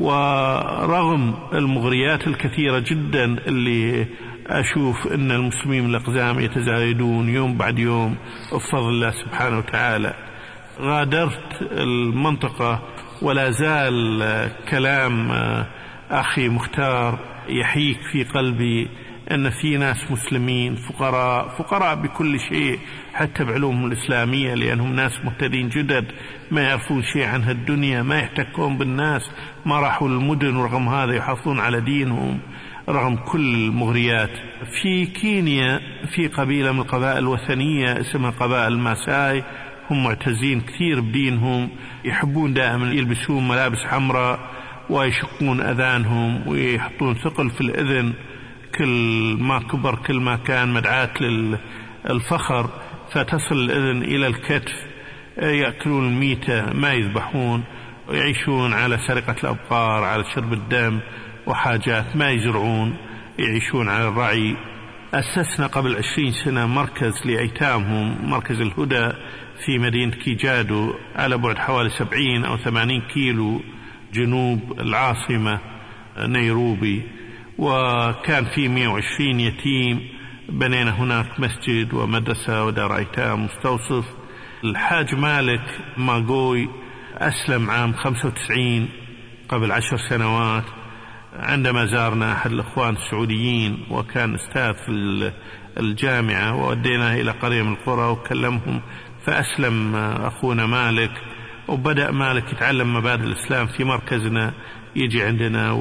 ورغم المغريات الكثيرة جدا اللي أشوف أن المسلمين من الأقزام يتزايدون يوم بعد يوم بفضل الله سبحانه وتعالى، غادرت المنطقة ولا زال كلام أخي مختار يحيك في قلبي أن في ناس مسلمين فقراء بكل شيء، حتى بعلومهم الإسلامية، لأنهم ناس مهتدين جدد ما يعرفون شيء عن هالدنيا، ما يحتكون بالناس، ما راحوا للمدن، ورغم هذا يحافظون على دينهم رغم كل المغريات. في كينيا في قبيلة من القبائل الوثنية اسمها قبائل الماساي، هم معتزين كثير بدينهم، يحبون دائما يلبسون ملابس حمراء ويشقون أذانهم ويحطون ثقل في الأذن، كل ما كبر كل ما كان مدعاة للفخر، فتصل الأذن إلى الكتف. يأكلون الميتة ما يذبحون، ويعيشون على سرقة الأبقار، على شرب الدم وحاجات، ما يزرعون، يعيشون على الرعي. أسسنا قبل 20 سنة مركز لأيتامهم، مركز الهدى في مدينة كيجادو على بعد حوالي 70 أو 80 كيلو جنوب العاصمة نيروبي، وكان في 120 يتيم. بنينا هناك مسجد ومدرسة ودار أيتام مستوصف. الحاج مالك ماغوي أسلم عام 95 قبل 10 سنوات، عندما زارنا أحد الأخوان السعوديين وكان أستاذ في الجامعة، ووديناه إلى قرية من القرى وكلمهم، فأسلم أخونا مالك، وبدأ مالك يتعلم مبادئ الإسلام في مركزنا، يجي عندنا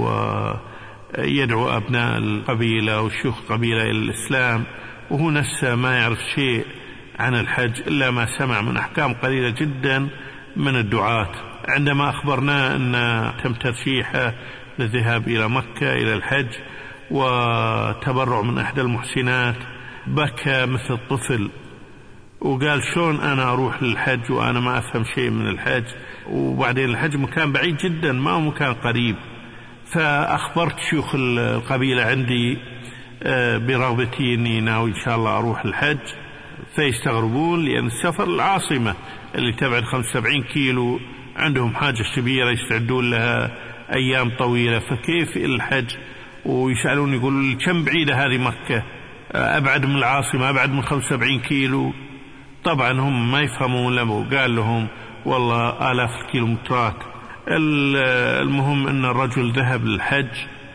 ويدعو أبناء القبيلة وشيوخ القبيلة إلى الإسلام، وهو نفسه ما يعرف شيء عن الحج إلا ما سمع من أحكام قليلة جدا من الدعاة. عندما أخبرنا أن تم ترشيحه للذهاب إلى مكة إلى الحج وتبرع من أحد المحسنات، بكى مثل الطفل وقال شلون أنا أروح للحج وأنا ما أفهم شيء من الحج، وبعدين الحج مكان بعيد جدا ما هو مكان قريب. فأخبرت شيوخ القبيلة عندي برغبتي أني ناوي إن شاء الله أروح الحج، فيستغربون لأن السفر العاصمة اللي تبعد 75 كيلو عندهم حاجة كبيرة يستعدون لها أيام طويلة، فكيف الحج؟ ويسألون يقولوا لي كم بعيدة هذه مكة؟ أبعد من العاصمة، أبعد من 75 كيلو. طبعا هم ما يفهمون له، قال لهم والله آلاف الكيلومترات. المهم أن الرجل ذهب للحج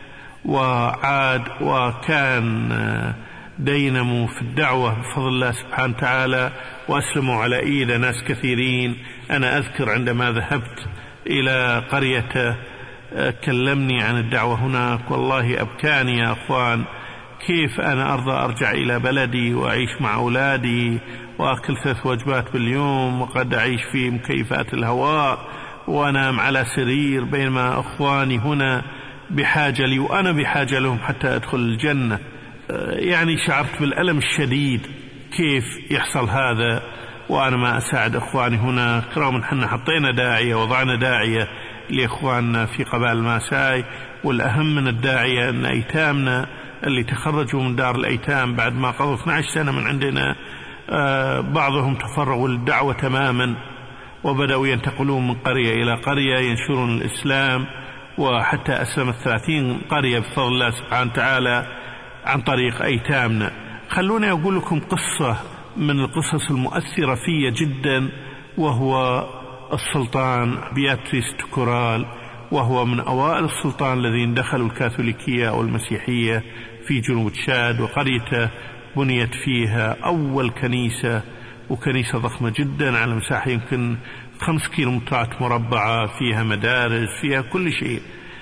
وعاد، وكان دينمو في الدعوة بفضل الله سبحانه وتعالى، وأسلموا على إيد ناس كثيرين. أنا أذكر عندما ذهبت إلى قريته كلمني عن الدعوة هناك، والله أبكاني يا أخوان، كيف أنا أرضى أرجع إلى بلدي وأعيش مع أولادي وأكل 3 وجبات باليوم، وقد أعيش في مكيفات الهواء وأنام على سرير، بينما أخواني هنا بحاجة لي وأنا بحاجة لهم حتى أدخل الجنة. يعني شعرت بالألم الشديد، كيف يحصل هذا وأنا ما أساعد أخواني هناك، رغم أن احنا حطينا داعية، وضعنا داعية لإخواننا في قبائل ماساي. والأهم من الداعية أن أيتامنا اللي تخرجوا من دار الأيتام بعد ما قضوا 12 سنة من عندنا، بعضهم تفرغوا للدعوة تماما، وبدأوا ينتقلون من قرية إلى قرية ينشرون الإسلام، وحتى أسلمت 30 قرية بفضل الله سبحانه وتعالى عن طريق أيتامنا. خلوني أقول لكم قصة من القصص المؤثرة فيا جدا، وهو السلطان بياتريس توكورال، وهو من أوائل السلطان الذين دخلوا الكاثوليكية أو المسيحية في جنوب تشاد، وقريته بنيت فيها أول كنيسة، وكنيسة ضخمة جدا على مساحة يمكن 5 كيلومترات مربعة، فيها مدارس، فيها كل شيء.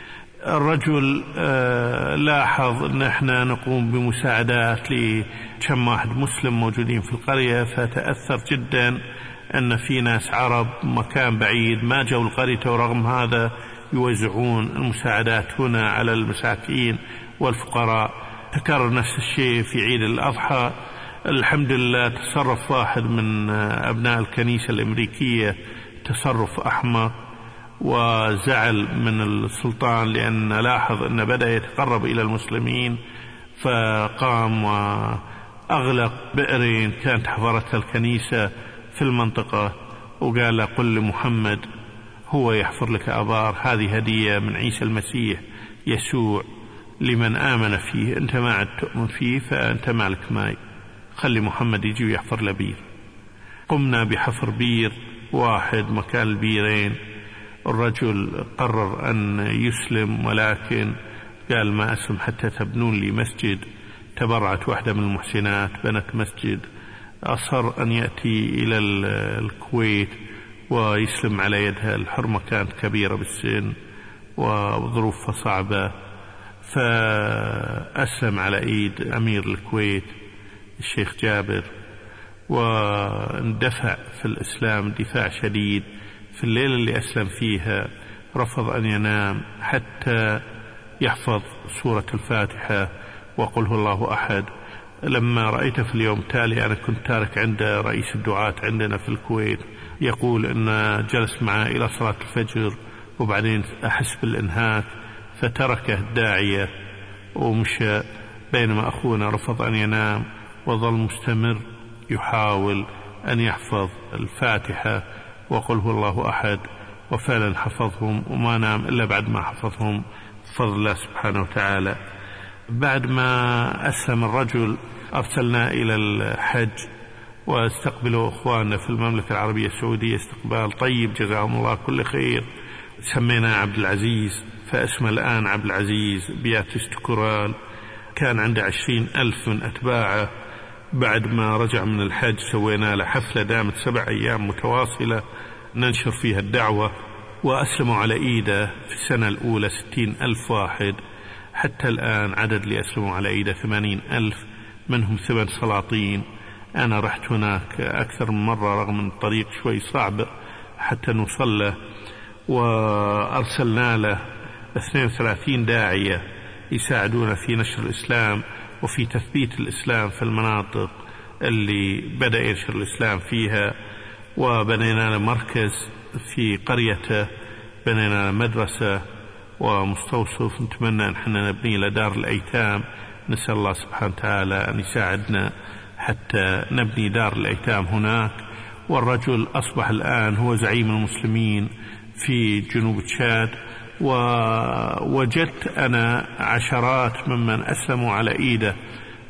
الرجل لاحظ أن احنا نقوم بمساعدات لكم واحد مسلم موجودين في القرية، فتأثر جدا أن في ناس عرب مكان بعيد ما جاءوا القرية، ورغم هذا يوزعون المساعدات هنا على المساكين والفقراء. تكرر نفس الشيء في عيد الأضحى. الحمد لله تصرف واحد من أبناء الكنيسة الأمريكية تصرف أحمق، وزعل من السلطان لأن لاحظ أنه بدأ يتقرب إلى المسلمين، فقام وأغلق بئرين كانت حفرتها الكنيسة في المنطقة، وقال له قل لمحمد هو يحفر لك آبار، هذه هدية من عيسى المسيح يسوع لمن آمن فيه، أنت ما عاد تؤمن فيه فأنت مالك ماي، خلي محمد يجي ويحفر له بير. قمنا بحفر بير واحد مكان البيرين. الرجل قرر أن يسلم، ولكن قال ما أسلم حتى تبنون لي مسجد. تبرعت واحدة من المحسنات بنت مسجد. أصر أن يأتي إلى الكويت ويسلم على يدها. الحرمة كانت كبيرة بالسن وظروفها صعبة، فأسلم على إيد أمير الكويت الشيخ جابر، واندفع في الإسلام دفاع شديد. في الليلة اللي أسلم فيها رفض أن ينام حتى يحفظ سورة الفاتحة وقل هو الله أحد. لما رأيته في اليوم التالي، أنا كنت تارك عند رئيس الدعاة عندنا في الكويت، يقول أن جلس معه إلى صلاة الفجر وبعدين أحس بالإنهاك فتركه الداعية ومشى، بينما أخونا رفض أن ينام وظل مستمر يحاول أن يحفظ الفاتحة وقل هو الله أحد، وفعلا حفظهم وما نام إلا بعد ما حفظهم بفضل الله سبحانه وتعالى. بعد ما أسلم الرجل أرسلنا إلى الحج، واستقبلوا أخواننا في المملكة العربية السعودية استقبال طيب جزاهم الله كل خير. سمينا عبد العزيز، فاسمه الآن عبد العزيز بياتريس توكورال. كان عنده 20,000 من أتباعه. بعد ما رجع من الحج سوينا له حفلة دامت 7 أيام متواصلة ننشر فيها الدعوة، وأسلموا على إيده في السنة الأولى 60,000 واحد. حتى الآن عدد اللي أسلموا على إيده 80,000، منهم 8 سلاطين. أنا رحت هناك أكثر من مرة رغم أن الطريق شوي صعب حتى نوصل له، وأرسلنا له 32 داعية يساعدون في نشر الإسلام وفي تثبيت الإسلام في المناطق اللي بدأ ينشر الإسلام فيها. وبنينا له مركز في قريته، بنينا له مدرسة ومستوصف. نتمنى أن احنا نبني له دار الأيتام، نسأل الله سبحانه وتعالى أن يساعدنا حتى نبني دار الأيتام هناك. والرجل أصبح الآن هو زعيم المسلمين في جنوب تشاد. ووجدت أنا عشرات ممن أسلموا على إيده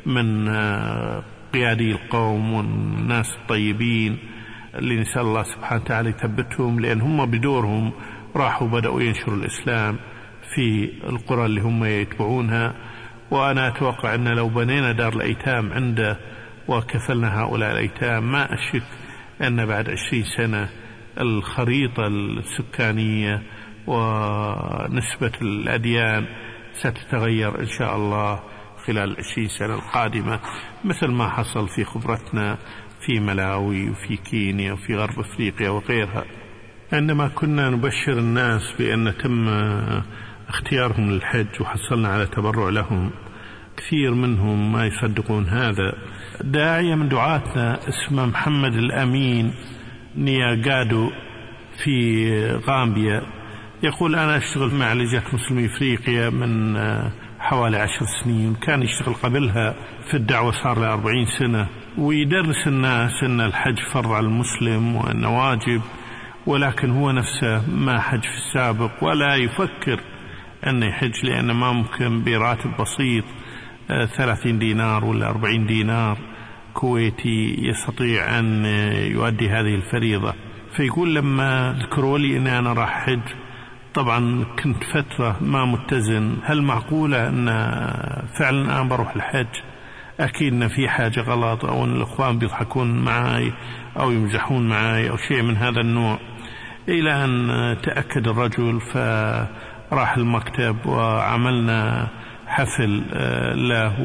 من قيادي القوم والناس الطيبين اللي نسأل الله سبحانه وتعالى يثبتهم، لأن هم بدورهم راحوا بدأوا ينشروا الإسلام في القرى اللي هم يتبعونها. وأنا أتوقع أن لو بنينا دار الأيتام عنده وكفلنا هؤلاء الأيتام، ما أشك أن بعد 20 سنة الخريطة السكانية ونسبة الأديان ستتغير إن شاء الله خلال 20 سنة القادمة، مثل ما حصل في خبرتنا في ملاوي وفي كينيا وفي غرب أفريقيا وغيرها. عندما كنا نبشر الناس بأن تم اختيارهم للحج وحصلنا على تبرع لهم، كثير منهم ما يصدقون هذا. داعية من دعاتنا اسمه محمد الأمين نياغادو في غامبيا يقول: أنا أشتغل مع لجنة مسلمي أفريقيا من حوالي 10 سنين، كان يشتغل قبلها في الدعوة صار له 40 سنة، ويدرس الناس أن الحج فرض على المسلم وأنه واجب، ولكن هو نفسه ما حج في السابق ولا يفكر أن يحج، لأنه ما ممكن براتب بسيط 30 دينار ولا 40 دينار كويتي يستطيع أن يؤدي هذه الفريضة. فيقول: لما ذكروا لي أن أنا راح حج، طبعا كنت فترة ما متزن، هل معقولة أن فعلا أنا بروح الحج؟ أكيد أن في حاجة غلط، أو أن الأخوان بيضحكون معي أو يمزحون معي أو شيء من هذا النوع. إلى أن تأكد الرجل، فراح المكتب وعملنا حفل له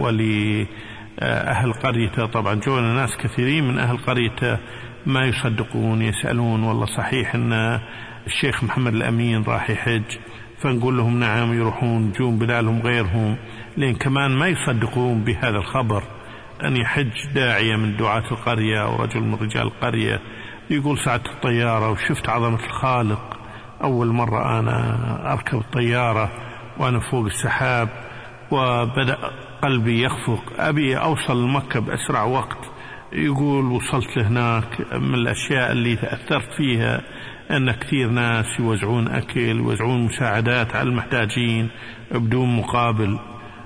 ولأهل قريته. طبعا جونا ناس كثيرين من أهل قريته ما يصدقون، يسألون: والله صحيح أن الشيخ محمد الأمين راح يحج؟ فنقول لهم: نعم، يروحون جون بلالهم غيرهم، لأن كمان ما يصدقون بهذا الخبر أن يحج داعية من دعاة القرية أو رجل من رجال القرية. يقول: سعدت الطيارة وشفت عظمة الخالق، أول مرة أنا أركب الطيارة وأنا فوق السحاب، وبدأ قلبي يخفق، أبي أوصل لمكة بأسرع وقت. يقول: وصلت هناك من الأشياء اللي تأثرت فيها أن كثير ناس يوزعون أكل، يوزعون مساعدات على المحتاجين بدون مقابل،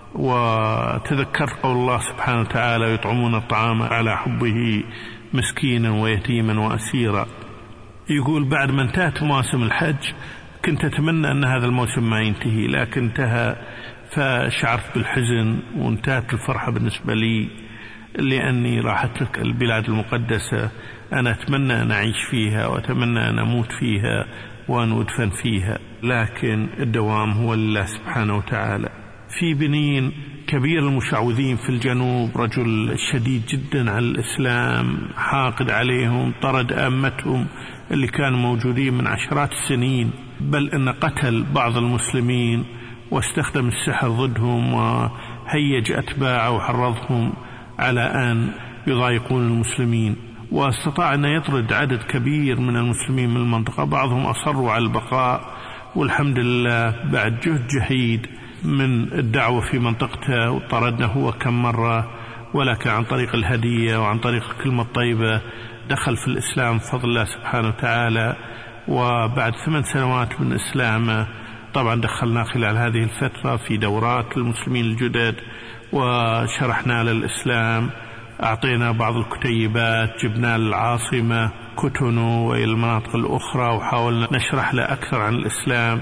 وتذكرت قول الله سبحانه وتعالى: يطعمون الطعام على حبه مسكينا ويتيما وأسيرا. يقول: بعد ما انتهت مواسم الحج كنت أتمنى أن هذا الموسم ما ينتهي، لكن انتهى، فشعرت بالحزن وانتهت الفرحة بالنسبة لي، لأني راح أترك البلاد المقدسة. أنا أتمنى أن أعيش فيها وأتمنى أن أموت فيها وأن أدفن فيها، لكن الدوام هو لله سبحانه وتعالى. في بنين كبير المشعوذين في الجنوب رجل شديد جدا على الإسلام، حاقد عليهم، طرد أمتهم اللي كانوا موجودين من عشرات السنين، بل أن قتل بعض المسلمين واستخدم السحر ضدهم وهيج أتباعه وحرضهم على أن يضايقون المسلمين، واستطاع أن يطرد عدد كبير من المسلمين من المنطقة. بعضهم أصروا على البقاء، والحمد لله بعد جهد جهيد من الدعوة في منطقته، وطردنا هو كم مرة، ولكن عن طريق الهدية وعن طريق الكلمة الطيبة دخل في الإسلام بفضل الله سبحانه وتعالى. وبعد 8 سنوات من إسلامه طبعا دخلنا خلال هذه الفترة في دورات للمسلمين الجدد، وشرحنا للإسلام، أعطينا بعض الكتيبات، جبنا للعاصمة كوتونو وإلى المناطق الأخرى، وحاولنا نشرح له أكثر عن الإسلام.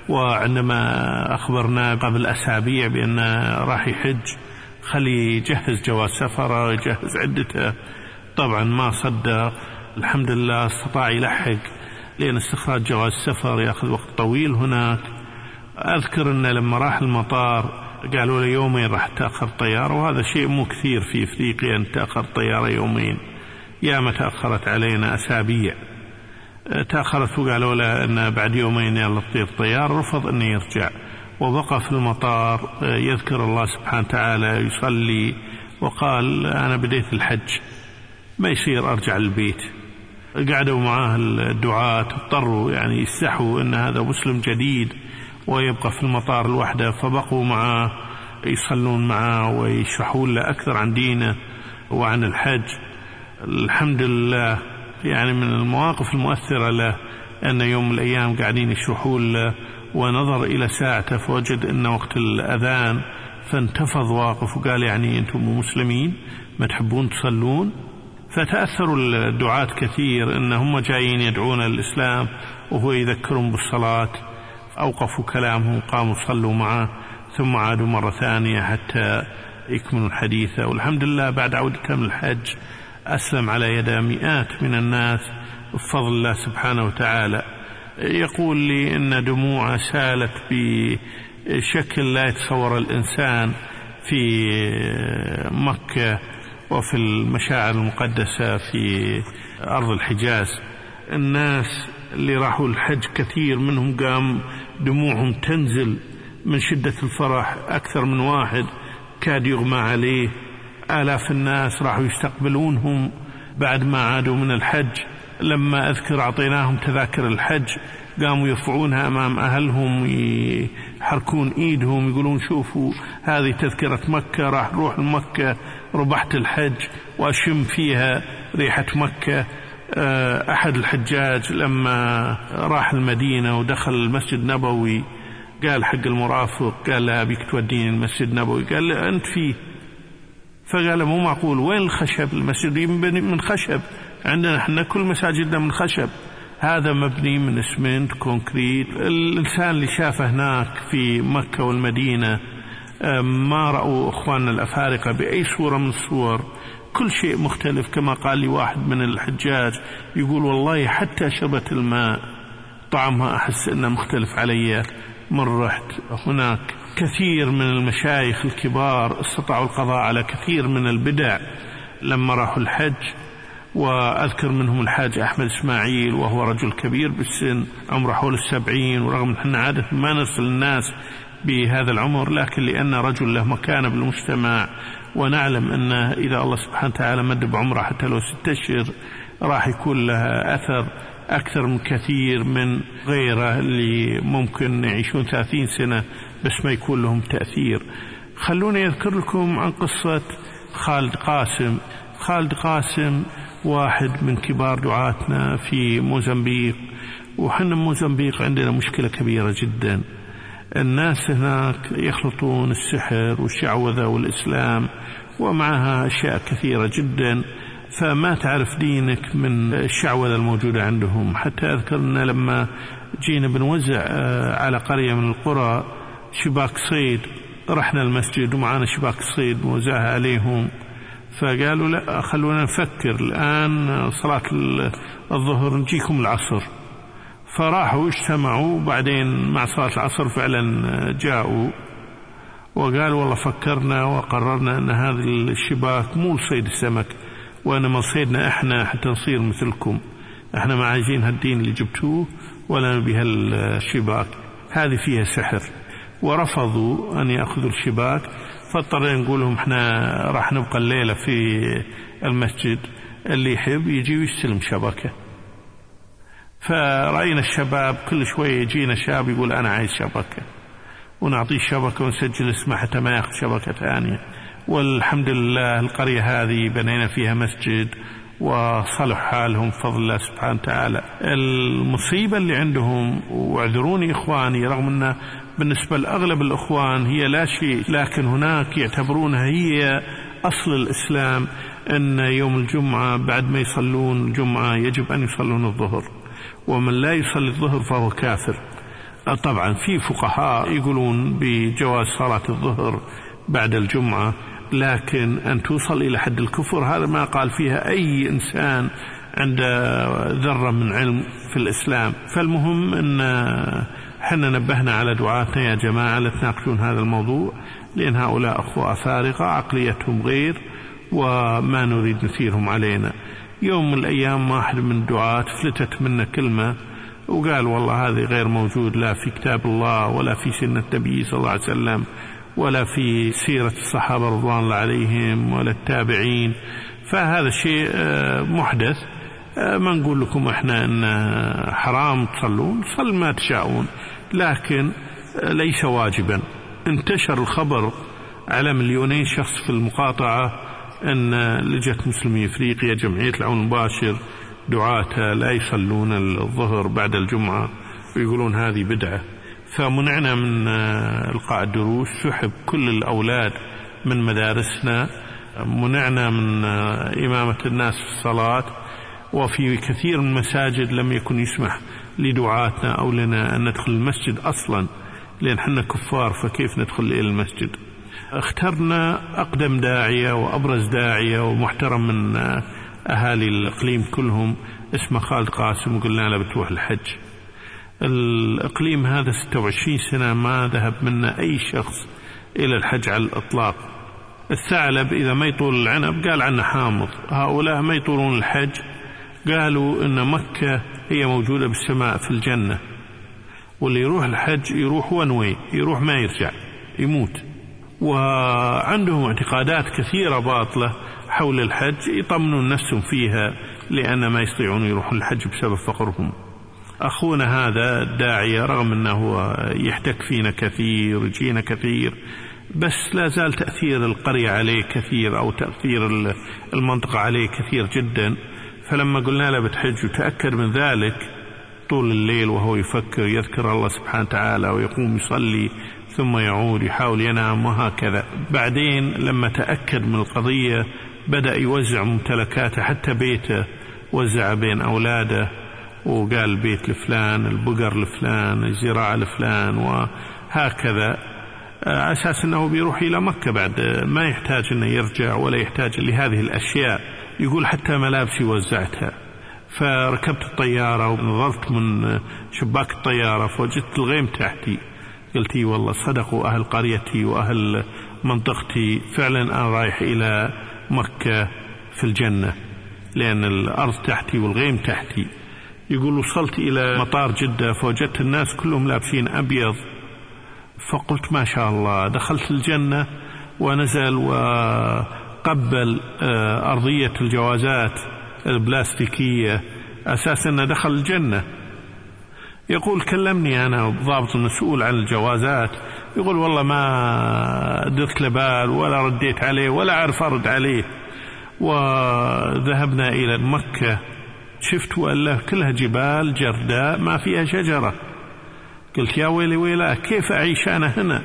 وعندما أخبرنا قبل أسابيع بأن راح يحج، خلي يجهز جواز سفره، يجهز عدته، طبعا ما صدق. الحمد لله استطاع يلحق، لأن استخراج جواز السفر يأخذ وقت طويل هناك. أذكر أن لما راح المطار قالوا له يومين راح تأخر طيارة، وهذا شيء مو كثير في أفريقيا أن تأخر طيارة يومين، ياما تأخرت علينا أسابيع. تأخرت وقالوا له أن بعد يومين يلا تطير طيارة، رفض أن يرجع وبقى في المطار يذكر الله سبحانه وتعالى، يصلي، وقال: أنا بديت الحج، ما يصير أرجع للبيت. قعدوا معاه الدعاة، اضطروا يعني يستحوا أن هذا مسلم جديد ويبقى في المطار لوحده، فبقوا معاه يصلون معاه ويشرحون له أكثر عن دينه وعن الحج. الحمد لله يعني من المواقف المؤثرة له أن يوم من الأيام قاعدين يشرحون له، ونظر إلى ساعته فوجد أن وقت الأذان، فانتفض واقف وقال يعني أنتم مسلمين ما تحبون تصلون؟ فتأثروا الدعاة كثير إنهم جايين يدعون الإسلام وهو يذكرهم بالصلاة، أوقفوا كلامهم وقاموا صلوا معه، ثم عادوا مرة ثانية حتى يكملوا الحديث. والحمد لله بعد عودتهم الحج أسلم على يد مئات من الناس بفضل الله سبحانه وتعالى. يقول لي إن دموعه سالت بشكل لا يتصور الإنسان في مكة وفي المشاعر المقدسة في أرض الحجاز. الناس اللي راحوا الحج كثير منهم قام دموعهم تنزل من شدة الفرح، أكثر من واحد كاد يغمى عليه. آلاف الناس راحوا يستقبلونهم بعد ما عادوا من الحج. لما أذكر أعطيناهم تذاكر الحج قاموا يرفعونها أمام أهلهم، يحركون إيدهم يقولون شوفوا هذه تذكرة مكة، راح نروح لمكة ربحت الحج وأشم فيها ريحة مكة. أحد الحجاج لما راح المدينة ودخل المسجد النبوي قال حق المرافق، قال له أبيك توديني المسجد النبوي؟ قال له أنت فيه. فقال مو معقول، وين الخشب؟ المسجد مبني من خشب، عندنا احنا كل مساجدنا من خشب، هذا مبني من اسمنت كونكريت. الإنسان اللي شافه هناك في مكة والمدينة ما رأوا أخواننا الأفارقة بأي صورة من الصور، كل شيء مختلف. كما قال لي واحد من الحجاج يقول والله حتى شربة الماء طعمها أحس إنه مختلف علي من رحت هناك. كثير من المشايخ الكبار استطاعوا القضاء على كثير من البدع لما راحوا الحج، وأذكر منهم الحاج أحمد إسماعيل وهو رجل كبير بالسن عمره حول 70، ورغم أن عادة ما نرسل الناس بهذا العمر، لكن لأن رجل له مكانة بالمجتمع ونعلم أن إذا الله سبحانه وتعالى مد بعمره حتى لو 6 أشهر راح يكون لها أثر أكثر من كثير من غيره اللي ممكن يعيشون 30 سنة بس ما يكون لهم تأثير. خلوني أذكر لكم عن قصة خالد قاسم. خالد قاسم واحد من كبار دعاتنا في موزمبيق، وحنا موزمبيق عندنا مشكلة كبيرة جدا. الناس هناك يخلطون السحر والشعوذة والإسلام ومعها أشياء كثيرة جدا، فما تعرف دينك من الشعوذة الموجودة عندهم. حتى أذكرنا لما جينا بنوزع على قرية من القرى شباك صيد، رحنا المسجد ومعانا شباك صيد موزعها عليهم، فقالوا لا خلونا نفكر الآن صلاة الظهر نجيكم العصر. فراحوا اجتمعوا، بعدين مع صلاة العصر فعلا جاءوا وقالوا والله فكرنا وقررنا أن هذه الشباك مو لصيد السمك، وإنما صيدنا إحنا حتى نصير مثلكم، إحنا ما عايزين هالدين اللي جبتوه ولا نبي هالشباك، هذه فيها سحر. ورفضوا أن يأخذوا الشباك، فاضطرينا نقول لهم إحنا راح نبقى الليلة في المسجد، اللي يحب يجي ويستلم شبكة. فرأينا الشباب كل شوية يجينا شاب يقول أنا عايز شبكة، ونعطيه شبكة ونسجل اسمه حتى ما يأخذ شبكة ثانية. والحمد لله القرية هذه بنينا فيها مسجد وصلح حالهم بفضل الله سبحانه وتعالى. المصيبة اللي عندهم، واعذروني إخواني رغم أنه بالنسبة لأغلب الأخوان هي لا شيء، لكن هناك يعتبرونها هي أصل الإسلام، أن يوم الجمعة بعد ما يصلون الجمعة يجب أن يصلون الظهر، ومن لا يصلي الظهر فهو كافر. طبعا في فقهاء يقولون بجواز صلاة الظهر بعد الجمعة، لكن أن توصل إلى حد الكفر هذا ما قال فيها أي إنسان عنده ذرة من علم في الإسلام. فالمهم أن حنا نبهنا على دعاتنا يا جماعة لا تناقشون هذا الموضوع، لأن هؤلاء أخوة فارقة عقليتهم غير وما نريد نثيرهم علينا. يوم من الأيام واحد من الدعاة فلتت منه كلمة وقال والله هذه غير موجود لا في كتاب الله ولا في سنة النبي صلى الله عليه وسلم ولا في سيرة الصحابة رضوان الله عليهم ولا التابعين، فهذا شيء محدث. ما نقول لكم احنا ان حرام تصلون، صل ما تشاءون، لكن ليس واجبا. انتشر الخبر على 2,000,000 شخص في المقاطعة ان لجنة مسلمي افريقيا جمعية العون المباشر دعاة لا يصلون الظهر بعد الجمعة ويقولون هذه بدعة. فمنعنا من إلقاء الدروس، سحب كل الأولاد من مدارسنا، منعنا من إمامة الناس في الصلاة، وفي كثير من المساجد لم يكن يسمح لدعاتنا أو لنا أن ندخل المسجد أصلا، لأن حنا كفار فكيف ندخل إلى المسجد. اخترنا أقدم داعية وأبرز داعية ومحترم من أهالي الإقليم كلهم، اسمه خالد قاسم، وقلنا له بتروح الحج. الإقليم هذا 26 سنة ما ذهب منا أي شخص إلى الحج على الإطلاق. الثعلب إذا ما يطول العنب قال عنه حامض، هؤلاء ما يطولون الحج، قالوا إن مكة هي موجودة بالسماء في الجنة، واللي يروح الحج يروح ونوي، يروح ما يرجع يموت. وعندهم اعتقادات كثيرة باطلة حول الحج يطمنون نفسهم فيها، لأن ما يستطيعون يروحون الحج بسبب فقرهم. أخونا هذا الداعية رغم أنه يحتك فينا كثير يجينا كثير، بس لا زال تأثير القرية عليه كثير، أو تأثير المنطقة عليه كثير جدا. فلما قلنا له بتحج وتأكد من ذلك، طول الليل وهو يفكر يذكر الله سبحانه وتعالى ويقوم يصلي ثم يعود يحاول ينام وهكذا. بعدين لما تأكد من القضية بدأ يوزع ممتلكاته، حتى بيته وزع بين أولاده، وقال بيت لفلان، البقر لفلان، الزراعة لفلان، وهكذا، أساس أنه بيروح إلى مكة بعد ما يحتاج أنه يرجع ولا يحتاج لهذه الأشياء. يقول حتى ملابسي وزعتها. فركبت الطيارة ونظرت من شباك الطيارة فوجدت الغيم تحتي، قلت والله صدقوا أهل قريتي وأهل منطقتي، فعلا أنا رايح إلى مكة في الجنة، لأن الأرض تحتي والغيم تحتي. يقول وصلت إلى مطار جدة فوجدت الناس كلهم لابسين أبيض، فقلت ما شاء الله، دخلت الجنة. ونزل وقبل أرضية الجوازات البلاستيكية أساسا أنه دخل الجنة. يقول كلمني أنا ضابط المسؤول عن الجوازات، يقول والله ما درت لبال ولا رديت عليه ولا أعرف أرد عليه. وذهبنا إلى مكة، شفت وألا كلها جبال جرداء ما فيها شجرة. قلت يا ويلي ويلا، كيف أعيش أنا هنا؟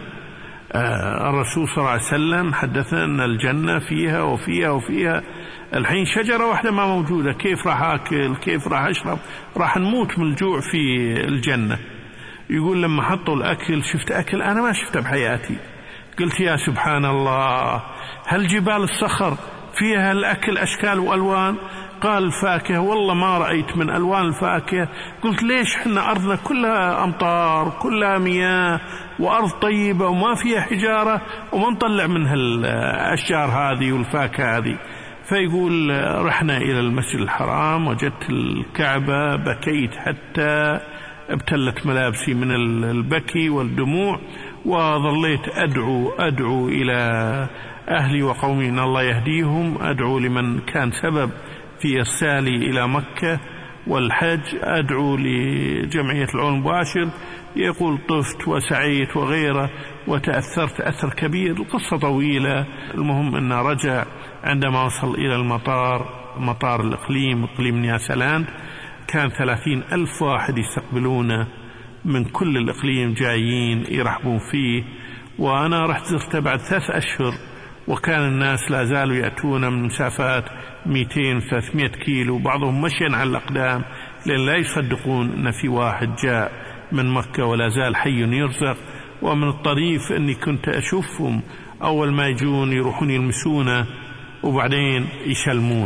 الرسول صلى الله عليه وسلم حدثنا أن الجنة فيها وفيها وفيها، الحين شجرة واحدة ما موجودة، كيف راح أكل؟ كيف راح أشرب؟ راح نموت من الجوع في الجنة. يقول لما حطوا الأكل شفت أكل أنا ما شفته بحياتي. قلت يا سبحان الله، هل جبال الصخر فيها الأكل أشكال وألوان؟ قال الفاكهة، والله ما رأيت من ألوان الفاكهة. قلت ليش حنا أرضنا كلها أمطار كلها مياه وأرض طيبة وما فيها حجارة وما نطلع منها الأشجار هذه والفاكهة هذه؟ فيقول رحنا إلى المسجد الحرام، وجدت الكعبة، بكيت حتى ابتلت ملابسي من البكي والدموع، وظليت أدعو إلى أهلي وقومي إن الله يهديهم، أدعو لمن كان سبب في إرسالي إلى مكة والحج، أدعو لجمعية العون المباشر. يقول طفت وسعيت وغيره وتأثرت أثر كبير. القصة طويلة، المهم أنه رجع عندما وصل إلى مطار الإقليم، إقليم نياسلاند، كان 30,000 واحد يستقبلونه من كل الإقليم جايين يرحبون فيه. وأنا رحت زرته بعد 3 أشهر، وكان الناس لا زالوا يأتون من مسافات 200-300 كيلو، بعضهم مشيا على الأقدام، لأن لا يصدقون أن في واحد جاء من مكة ولا زال حي يرزق. ومن الطريف أني كنت أشوفهم أول ما يجون يروحون يلمسونه وبعدين يسلمون.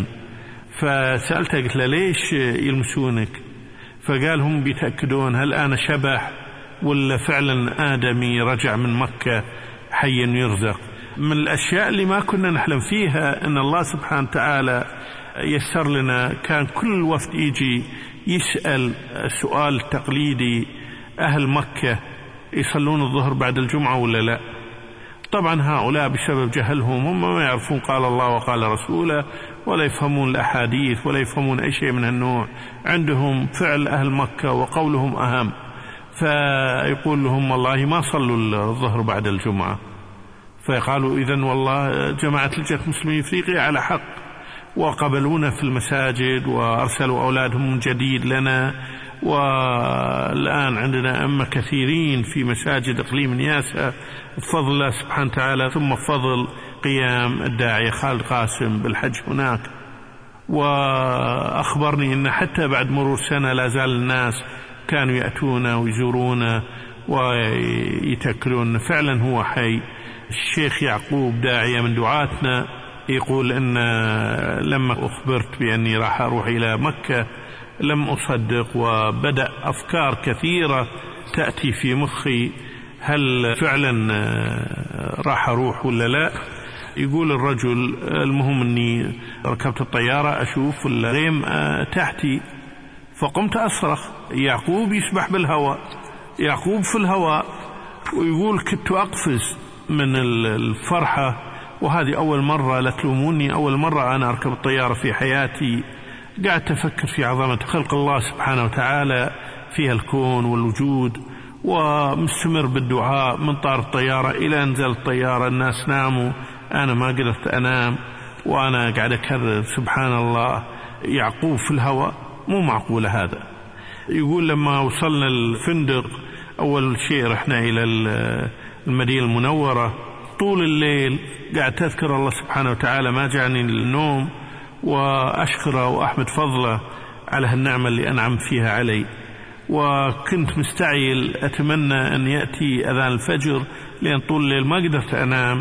فسألته قلت له ليش يلمسونك؟ فقال هم بيتأكدون هل أنا شبح ولا فعلا آدمي رجع من مكة حي يرزق. من الأشياء اللي ما كنا نحلم فيها أن الله سبحانه وتعالى يسر لنا، كان كل وفد يجي يسأل السؤال التقليدي: أهل مكة يصلون الظهر بعد الجمعة ولا لا؟ طبعا هؤلاء بسبب جهلهم هم ما يعرفون قال الله وقال رسوله، ولا يفهمون الأحاديث ولا يفهمون أي شيء من النوع. عندهم فعل أهل مكة وقولهم أهم. فيقول لهم والله ما صلوا الظهر بعد الجمعة. فقالوا إذن والله جماعة لجنة مسلمين إفريقيا على حق، وقبلونا في المساجد وأرسلوا أولادهم من جديد لنا والآن عندنا أئمة كثيرين في مساجد إقليم نياسة بفضل الله سبحانه وتعالى، ثم بفضل قيام الداعية خالد قاسم بالحج هناك. وأخبرني أن حتى بعد مرور سنة لا زال الناس كانوا يأتون ويزورون ويتأكلون فعلا هو حي. الشيخ يعقوب داعية من دعاتنا يقول أن لما أخبرت بأني راح أروح إلى مكة لم أصدق، وبدأ أفكار كثيرة تأتي في مخي، هل فعلا راح أروح ولا لا؟ يقول الرجل المهم أني ركبت الطيارة أشوف الغيم تحتي، فقمت أصرخ يعقوب يسبح بالهواء، يعقوب في الهواء. ويقول كنت أقفز من الفرحة، وهذه أول مرة، لا تلوموني، أول مرة أنا أركب الطيارة في حياتي. قاعد أفكر في عظمة خلق الله سبحانه وتعالى فيها الكون والوجود، ومستمر بالدعاء من طار الطيارة إلى أن نزل الطيارة. الناس ناموا، أنا ما قدرت أنام، وأنا قاعد أكرر سبحان الله يعقوب في الهواء. مو معقولة هذا. يقول لما وصلنا الفندق أول شيء رحنا إلى المدينة المنورة، طول الليل قاعد تذكر الله سبحانه وتعالى، ما جعني النوم، وأشكره وأحمد فضله على هالنعمة اللي أنعم فيها علي. وكنت مستعجل أتمنى أن يأتي أذان الفجر، لأن طول الليل ما قدرت أنام،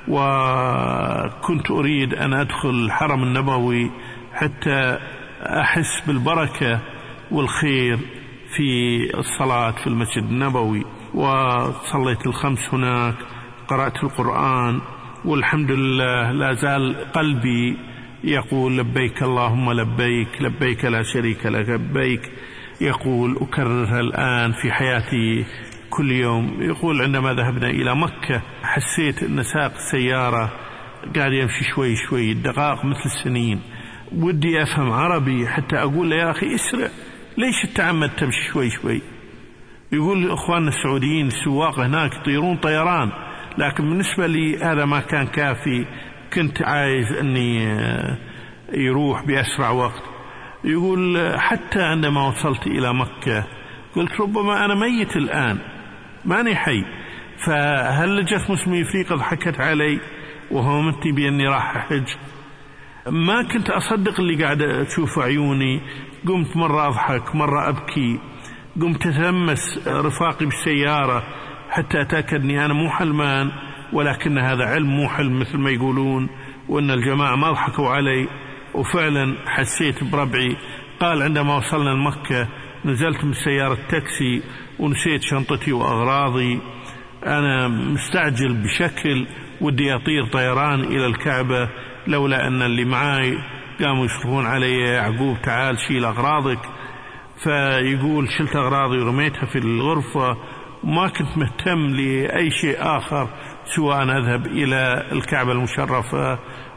وكنت أريد أن أدخل الحرم النبوي حتى أحس بالبركة والخير في الصلاة في المسجد النبوي. وصليت الخمس هناك، قرأت القرآن، والحمد لله لا زال قلبي يقول لبيك اللهم لبيك، لبيك لا شريك لك لبيك. يقول أكررها الآن في حياتي كل يوم. يقول عندما ذهبنا إلى مكة حسيت أن ساق السيارة قاعد يمشي شوي شوي، الدقائق مثل السنين. ودي أفهم عربي حتى أقول له يا أخي اسرع، ليش التعمد تمشي شوي شوي؟ يقول أخواننا السعوديين السواق هناك يطيرون طيران، لكن بالنسبة لي هذا ما كان كافي، كنت عايز أني يروح بأسرع وقت. يقول حتى عندما وصلت إلى مكة قلت ربما أنا ميت الآن، ماني حي، فهل لجت مسلمي أفريقيا ضحكت علي وهمتني بأني راح أحج؟ ما كنت أصدق اللي قاعد أشوف عيوني. قمت مرة أضحك مرة أبكي، قمت أتلمس رفاقي بالسيارة حتى أتأكد أني أنا مو حلمان، ولكن هذا علم مو حلم مثل ما يقولون، وأن الجماعة ما ضحكوا علي. وفعلا حسيت بربعي. قال عندما وصلنا لمكة نزلت من سيارة تاكسي ونسيت شنطتي وأغراضي، أنا مستعجل بشكل ودي أطير طيران إلى الكعبة، لولا أن اللي معاي قاموا يصرفون علي يعقوب تعال شيل أغراضك. فيقول شلت أغراضي ورميتها في الغرفة، وما كنت مهتم لأي شيء آخر سوى أن أذهب إلى الكعبة المشرفة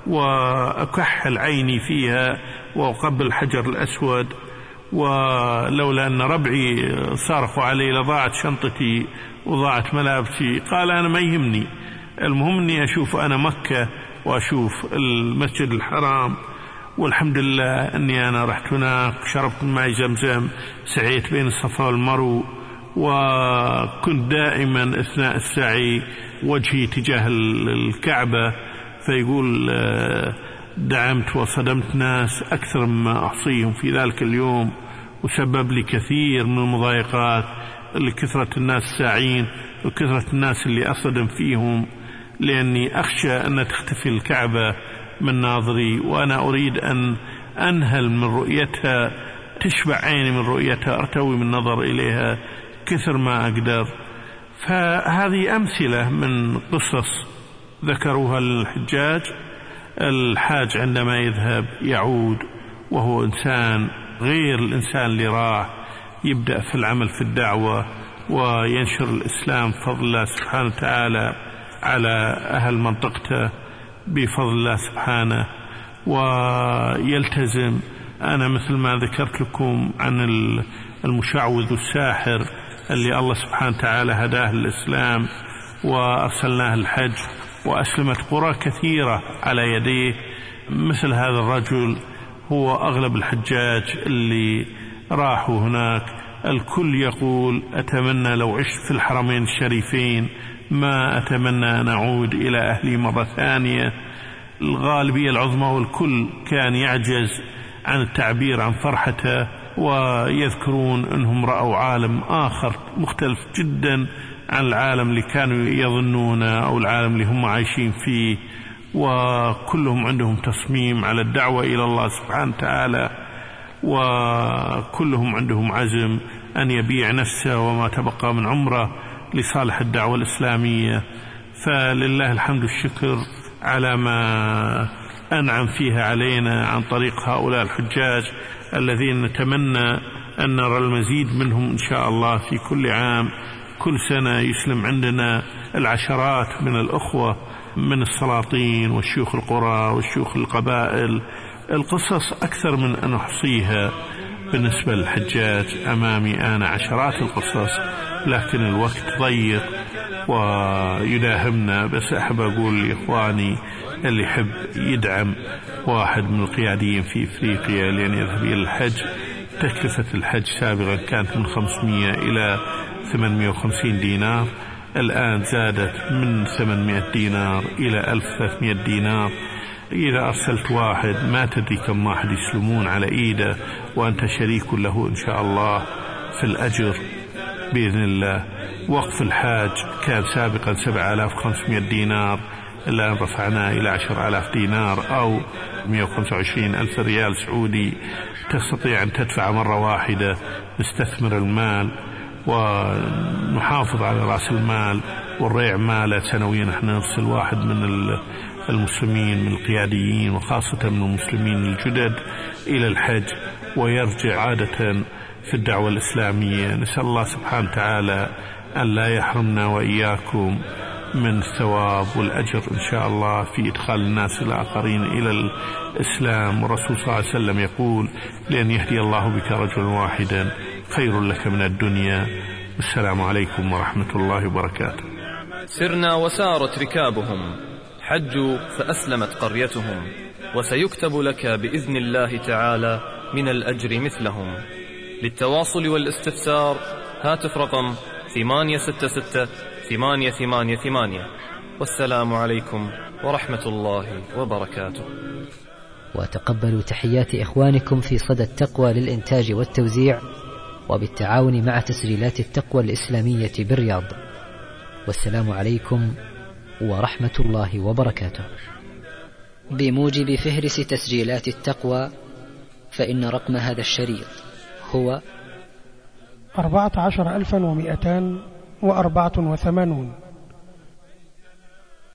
وأكحل عيني فيها وأقبل الحجر الأسود. ولولا أن ربعي صارخوا علي لضاعت شنطتي وضاعت ملابسي. قال أنا ما يهمني، المهم أني أشوف أنا مكة وأشوف المسجد الحرام. والحمد لله أني أنا رحت هناك، شربت ماء زمزم، سعيت بين الصفا والمروة، وكنت دائما أثناء السعي وجهي تجاه الكعبة. فيقول دعمت وصدمت ناس أكثر مما أحصيهم في ذلك اليوم، وسبب لي كثير من المضايقات لكثرة الناس الساعين وكثرة الناس اللي أصدم فيهم، لأني أخشى أن تختفي الكعبة من ناظري، وأنا أريد أن أنهل من رؤيتها، تشبع عيني من رؤيتها، أرتوي من نظر إليها كثر ما أقدر. فهذه أمثلة من قصص ذكروها الحجاج. الحاج عندما يذهب يعود وهو إنسان غير الإنسان اللي راح، يبدأ في العمل في الدعوة وينشر الإسلام بفضل الله سبحانه وتعالى على أهل منطقته بفضل الله سبحانه، ويلتزم. أنا مثل ما ذكرت لكم عن المشعوذ والساحر اللي الله سبحانه وتعالى هداه الإسلام وأرسلناه الحج، وأسلمت قرى كثيرة على يديه. مثل هذا الرجل هو أغلب الحجاج اللي راحوا هناك الكل يقول أتمنى لو عشت في الحرمين الشريفين، ما أتمنى أن أعود إلى أهلي مرة ثانية. الغالبية العظمى والكل كان يعجز عن التعبير عن فرحته، ويذكرون أنهم رأوا عالم آخر مختلف جدا عن العالم اللي كانوا يظنونه أو العالم اللي هم عايشين فيه، وكلهم عندهم تصميم على الدعوة إلى الله سبحانه وتعالى، وكلهم عندهم عزم أن يبيع نفسه وما تبقى من عمره لصالح الدعوة الإسلامية. فلله الحمد والشكر على ما أنعم فيها علينا عن طريق هؤلاء الحجاج الذين نتمنى أن نرى المزيد منهم إن شاء الله في كل عام. كل سنة يسلم عندنا العشرات من الأخوة من السلاطين والشيوخ القرى والشيوخ القبائل. القصص أكثر من أن أحصيها بالنسبة للحجاج، أمامي أنا عشرات القصص، لكن الوقت ضيق ويداهمنا. بس أحب أقول لإخواني اللي يحب يدعم واحد من القياديين في إفريقيا لأن يذهب إلى الحج، تكلفة الحج سابقا كانت من 500 إلى 850 دينار، الآن زادت من 800 دينار إلى 1300 دينار. إذا أرسلت واحد ما تدري كم واحد يسلمون على إيده، وأنت شريك له إن شاء الله في الأجر بإذن الله. وقف الحاج كان سابقا 7500 دينار، الآن رفعناه إلى 10,000 دينار أو 125,000 ريال سعودي، تستطيع أن تدفع مرة واحدة. نستثمر المال ونحافظ على رأس المال والريع ماله سنويا. احنا نرسل واحد من المسلمين من القياديين وخاصة من المسلمين الجدد إلى الحج ويرجع عادة في الدعوة الإسلامية. نسأل الله سبحانه وتعالى أن لا يحرمنا وإياكم من الثواب والأجر إن شاء الله في إدخال الناس الآخرين إلى الإسلام. والرسول صلى الله عليه وسلم يقول: لأن يهدي الله بك رجلا واحدا خير لك من الدنيا. والسلام عليكم ورحمة الله وبركاته. سرنا وسارت ركابهم، حجوا فأسلمت قريتهم، وسيكتب لك بإذن الله تعالى من الأجر مثلهم. للتواصل والاستفسار هاتف رقم 866-888. والسلام عليكم ورحمة الله وبركاته. وتقبلوا تحيات إخوانكم في صدى التقوى للإنتاج والتوزيع، وبالتعاون مع تسجيلات التقوى الإسلامية بالرياض. والسلام عليكم ورحمة الله وبركاته. بموجب فهرس تسجيلات التقوى، فإن رقم هذا الشريط هو 14,284.